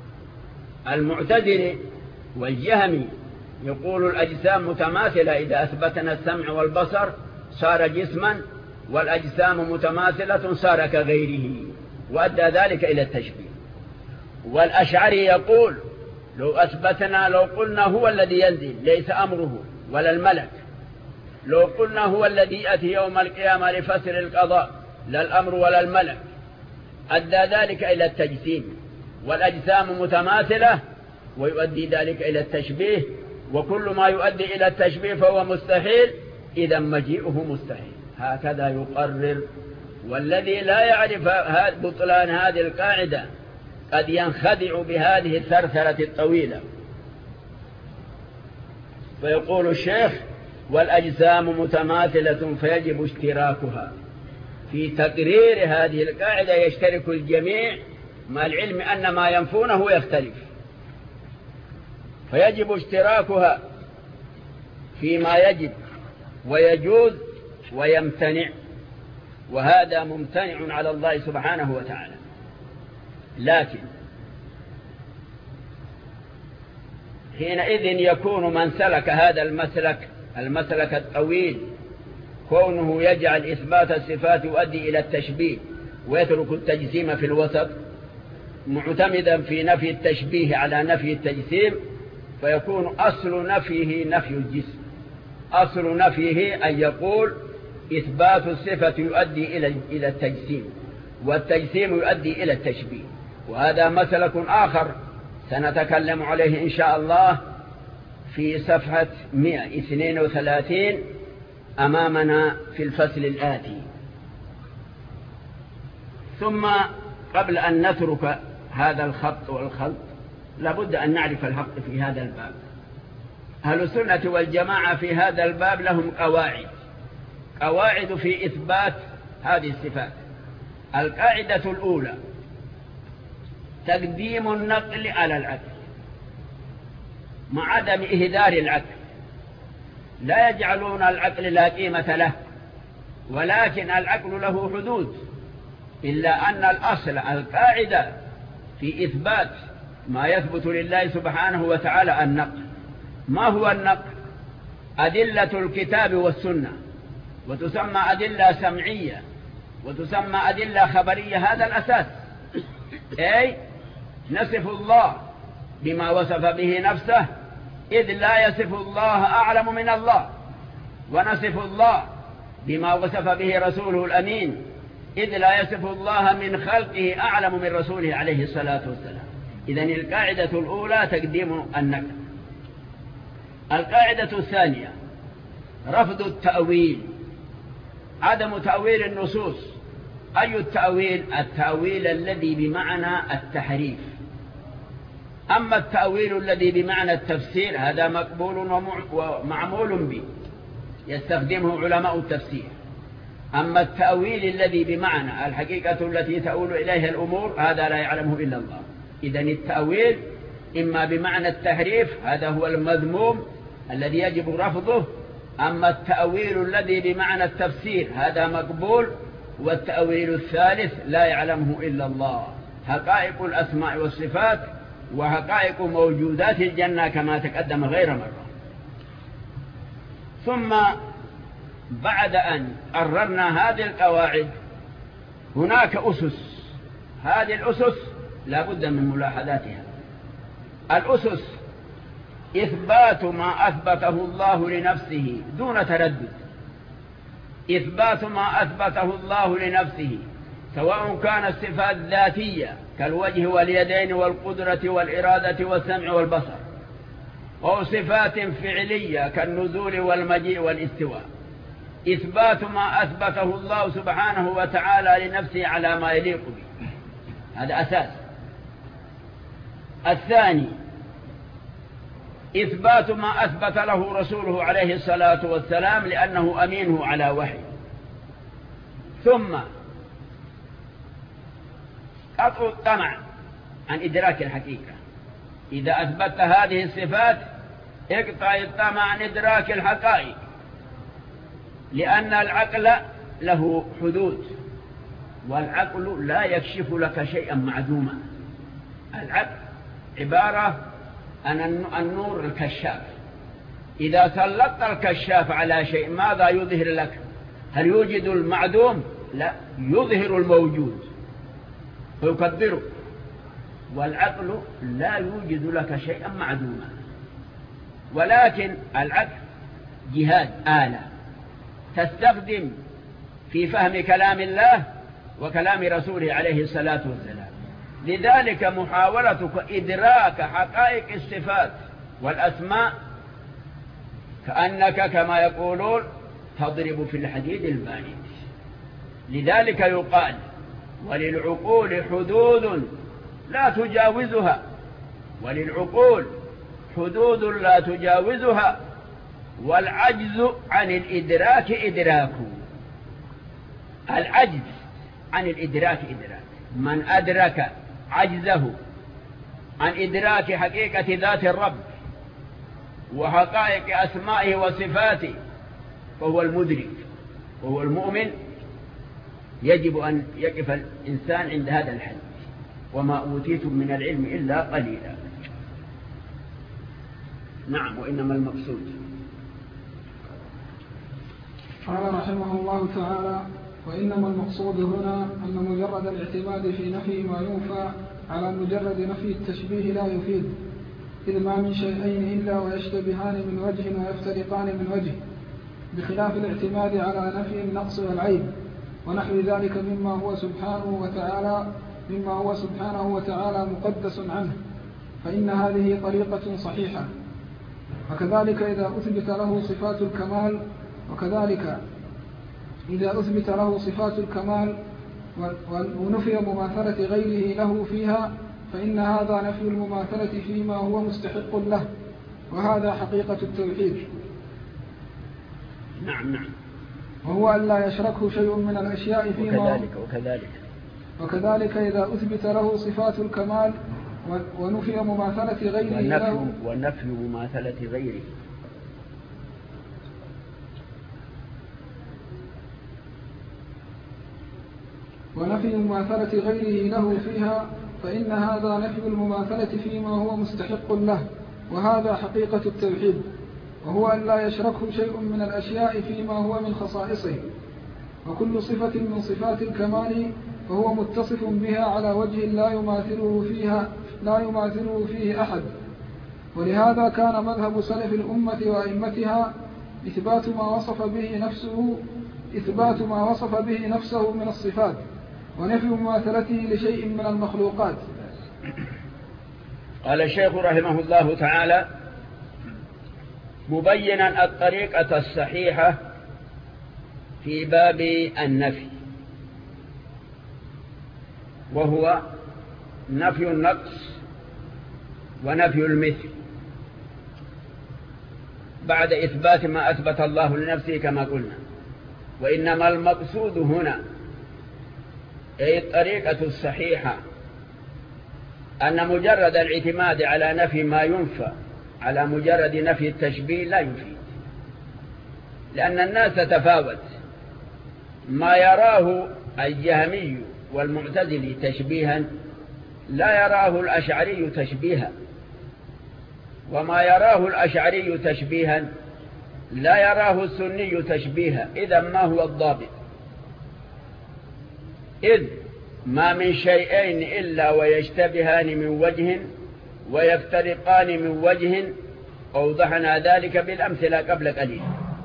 المعتزلي والجهمي يقول الأجسام متماثلة، إذا أثبتنا السمع والبصر صار جسما، والأجسام متماثلة صار كغيره، وأدى ذلك إلى التشبيه. والأشعري يقول: لو أثبتنا، لو قلنا هو الذي ينزل ليس أمره ولا الملك، لو قلنا هو الذي يأتي يوم القيامة لفصل القضاء لا الأمر ولا الملك، أدى ذلك إلى التجسيم. والأجسام متماثلة ويؤدي ذلك إلى التشبيه، وكل ما يؤدي إلى التشبيه فهو مستحيل، إذا مجيئه مستحيل. هكذا يقرر. والذي لا يعرف بطلان هذه القاعدة قد ينخدع بهذه الثرثرة الطويلة. فيقول الشيخ: والأجسام متماثلة فيجب اشتراكها. في تقرير هذه القاعدة يشترك الجميع، مع العلم أن ما ينفونه يختلف، فيجب اشتراكها فيما يجب ويجوز ويمتنع، وهذا ممتنع على الله سبحانه وتعالى. لكن حينئذ يكون من سلك هذا المسلك المسلك الطويل، كونه يجعل إثبات الصفات يؤدي إلى التشبيه ويترك التجسيم في الوسط، معتمدا في نفي التشبيه على نفي التجسيم، فيكون أصل نفيه نفي الجسم. أصل نفيه أن يقول إثبات الصفة يؤدي إلى التجسيم، والتجسيم يؤدي إلى التشبيه. وهذا مسلك آخر سنتكلم عليه إن شاء الله في صفحة مئة واثنين وثلاثين أمامنا في الفصل الآتي. ثم قبل أن نترك هذا الخط والخلط لابد أن نعرف الحق في هذا الباب. أهل السنة والجماعة في هذا الباب لهم قواعد قواعد في إثبات هذه الصفات. القاعدة الأولى تقديم النقل على العقل مع عدم إهدار العقل. لا يجعلون العقل لا قيمة له، ولكن العقل له حدود، إلا أن الأصل القاعدة في إثبات ما يثبت لله سبحانه وتعالى النقل. ما هو النقل؟ أدلة الكتاب والسنة، وتسمى أدلة سمعية وتسمى أدلة خبرية. هذا الأساس، أي نصف الله بما وصف به نفسه، إذ لا يصف الله أعلم من الله، ونصف الله بما وصف به رسوله الأمين، إذ لا يصف الله من خلقه أعلم من رسوله عليه الصلاة والسلام. إذن القاعدة الأولى تقديم النقل. القاعدة الثانية رفض التأويل، عدم تأويل النصوص. أي التأويل؟ التأويل الذي بمعنى التحريف. أما التأويل الذي بمعنى التفسير هذا مقبول ومعمول به، يستخدمه علماء التفسير. أما التأويل الذي بمعنى الحقيقة التي تؤول إليها الأمور هذا لا يعلمه إلا الله. إذن التأويل إما بمعنى التحريف، هذا هو المذموم الذي يجب رفضه. أما التأويل الذي بمعنى التفسير هذا مقبول. والتأويل الثالث لا يعلمه إلا الله، حقائق الأسماء والصفات وحقائق موجودات الجنة كما تقدم غير مرة. ثم بعد أن قررنا هذه القواعد هناك أسس. هذه الأسس لا بد من ملاحظاتها. الأسس إثبات ما أثبته الله لنفسه دون تردد. إثبات ما أثبته الله لنفسه، سواء كانت صفات ذاتية كالوجه واليدين والقدرة والإرادة والسمع والبصر، أو صفات فعلية كالنزول والمجيء والاستواء. إثبات ما أثبته الله سبحانه وتعالى لنفسه على ما يليق به، هذا أساس. الثاني إثبات ما أثبت له رسوله عليه الصلاة والسلام لأنه أمينه على وحي. ثم قطع الطمع عن إدراك الحقيقة. إذا أثبت هذه الصفات اقطع الطمع عن إدراك الحقائق، لأن العقل له حدود، والعقل لا يكشف لك شيئا معدوما. العقل عبارة عن النور الكشاف. إذا سلطت الكشاف على شيء ماذا يظهر لك؟ هل يوجد المعدوم؟ لا، يظهر الموجود فيقدره. والعقل لا يوجد لك شيئا معدوما، ولكن العقل جهاز، آلة تستخدم في فهم كلام الله وكلام رسوله عليه الصلاة والسلام. لذلك محاولتك إدراك حقائق الصفات والأسماء كأنك كما يقولون تضرب في الحديد البارد. لذلك يقال وللعقول حدود لا تجاوزها، وللعقول حدود لا تجاوزها، والعجز عن الإدراك إدراك. العجز عن الإدراك إدراك. من أدرك عجزه عن إدراك حقيقة ذات الرب وحقائق أسمائه وصفاته فهو المدرك وهو المؤمن. يجب أن يقف الإنسان عند هذا الحد. وما أوتيتم من العلم إلا قليلا. نعم، وإنما المقصود. قال رحمه الله تعالى: وإنما المقصود هنا أن مجرد الاعتماد في نفي ما ينفى على مجرد نفي التشبيه لا يفيد، إذ ما من شيئين إلا ويشتبهان من وجه ويفترقان من وجه، بخلاف الاعتماد على نفي النقص والعيب ونحو ذلك مما هو سبحانه وتعالى مما هو سبحانه وتعالى مقدس عنه، فإن هذه طريقة صحيحة. وكذلك إذا أثبت له صفات الكمال وكذلك إذا أثبت له صفات الكمال ونفي مماثلة غيره له فيها، فإن هذا نفي المماثلة فيما هو مستحق له، وهذا حقيقة التوحيد. نعم نعم. وهو أن لا يشركه شيء من الأشياء فيما وكذلك وكذلك وكذلك إذا أثبت له صفات الكمال ونفي مماثلة غيره له ونفي مماثلة غيره ونفي مماثلة غيره له فيها، فإن هذا نفي المماثلة فيما هو مستحق له، وهذا حقيقة التوحيد. وهو أن لا يشركه شيء من الأشياء فيما هو من خصائصه، وكل صفة من صفات الكمال فهو متصف بها على وجه لا يماثله فيها لا يماثله فيه أحد. ولهذا كان مذهب سلف الأمة وأئمتها إثبات ما وصف به نفسه إثبات ما وصف به نفسه من الصفات، ونفي مماثلته لشيء من المخلوقات. قال الشيخ رحمه الله تعالى مبينا الطريقة الصحيحة في باب النفي، وهو نفي النقص ونفي المثل بعد إثبات ما أثبت الله لنفسه كما قلنا. وإنما المقصود هنا أي الطريقة الصحيحة أن مجرد الاعتماد على نفي ما ينفى على مجرد نفي التشبيه لا يفيد، لأن الناس تتفاوت. ما يراه الجهمي والمعتزلي تشبيها لا يراه الأشعري تشبيها، وما يراه الأشعري تشبيها لا يراه السني تشبيها. إذا ما هو الضابط؟ إذ ما من شيئين إلا ويشتبهان من وجه ويفترقان من وجه، أوضحنا ذلك بالأمثلة قبل قليل،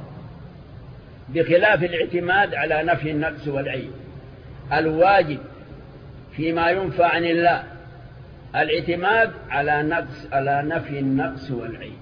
بخلاف الاعتماد على نفي النقص والعيب. الواجب فيما ينفى عن الله الاعتماد على نقص على نفي النقص والعيب.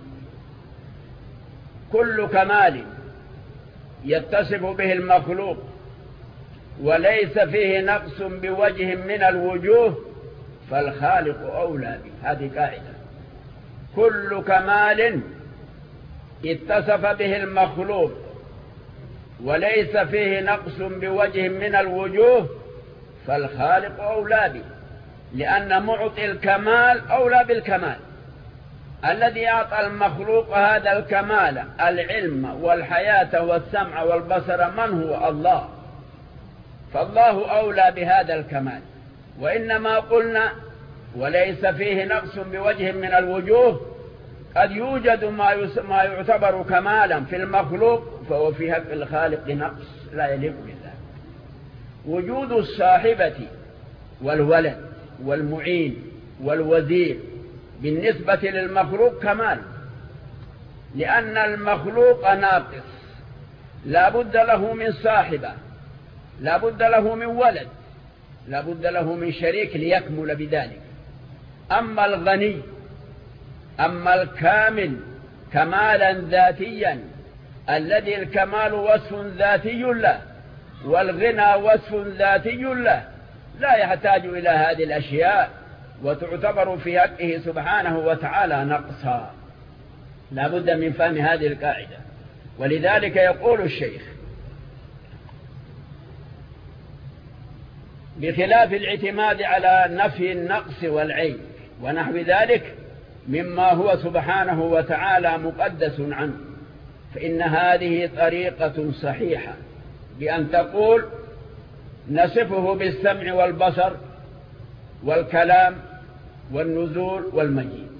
كل كمال يتصف به المخلوق وليس فيه نقص بوجه من الوجوه فالخالق أولى به. هذه قاعدة. كل كمال اتصف به المخلوق وليس فيه نقص بوجه من الوجوه فالخالق أولى به، لأن معطي الكمال أولى بالكمال. الذي أعطى المخلوق هذا الكمال العلم والحياة والسمع والبصر من هو؟ الله. فالله أولى بهذا الكمال. وإنما قلنا وليس فيه نقص بوجه من الوجوه، قد يوجد ما يعتبر كمالا في المخلوق فهو في حق الخالق نقص لا يليق بالله. وجود الصاحبة والولد والمعين والوزير بالنسبة للمخلوق كمال، لأن المخلوق ناقص، لا بد له من صاحبة، لا بد له من ولد، لا بد له من شريك ليكمل بذلك. أما الغني أما الكامل كمالا ذاتيا الذي الكمال وصف ذاتي له والغنى وصف ذاتي له، لا يحتاج إلى هذه الأشياء وتعتبر في حقه سبحانه وتعالى نقصا. لا بد من فهم هذه القاعدة. ولذلك يقول الشيخ بخلاف الاعتماد على نفي النقص والعيب ونحو ذلك مما هو سبحانه وتعالى مقدس عنه، فإن هذه طريقة صحيحة بأن تقول نصفه بالسمع والبصر والكلام والنزول والمجيء.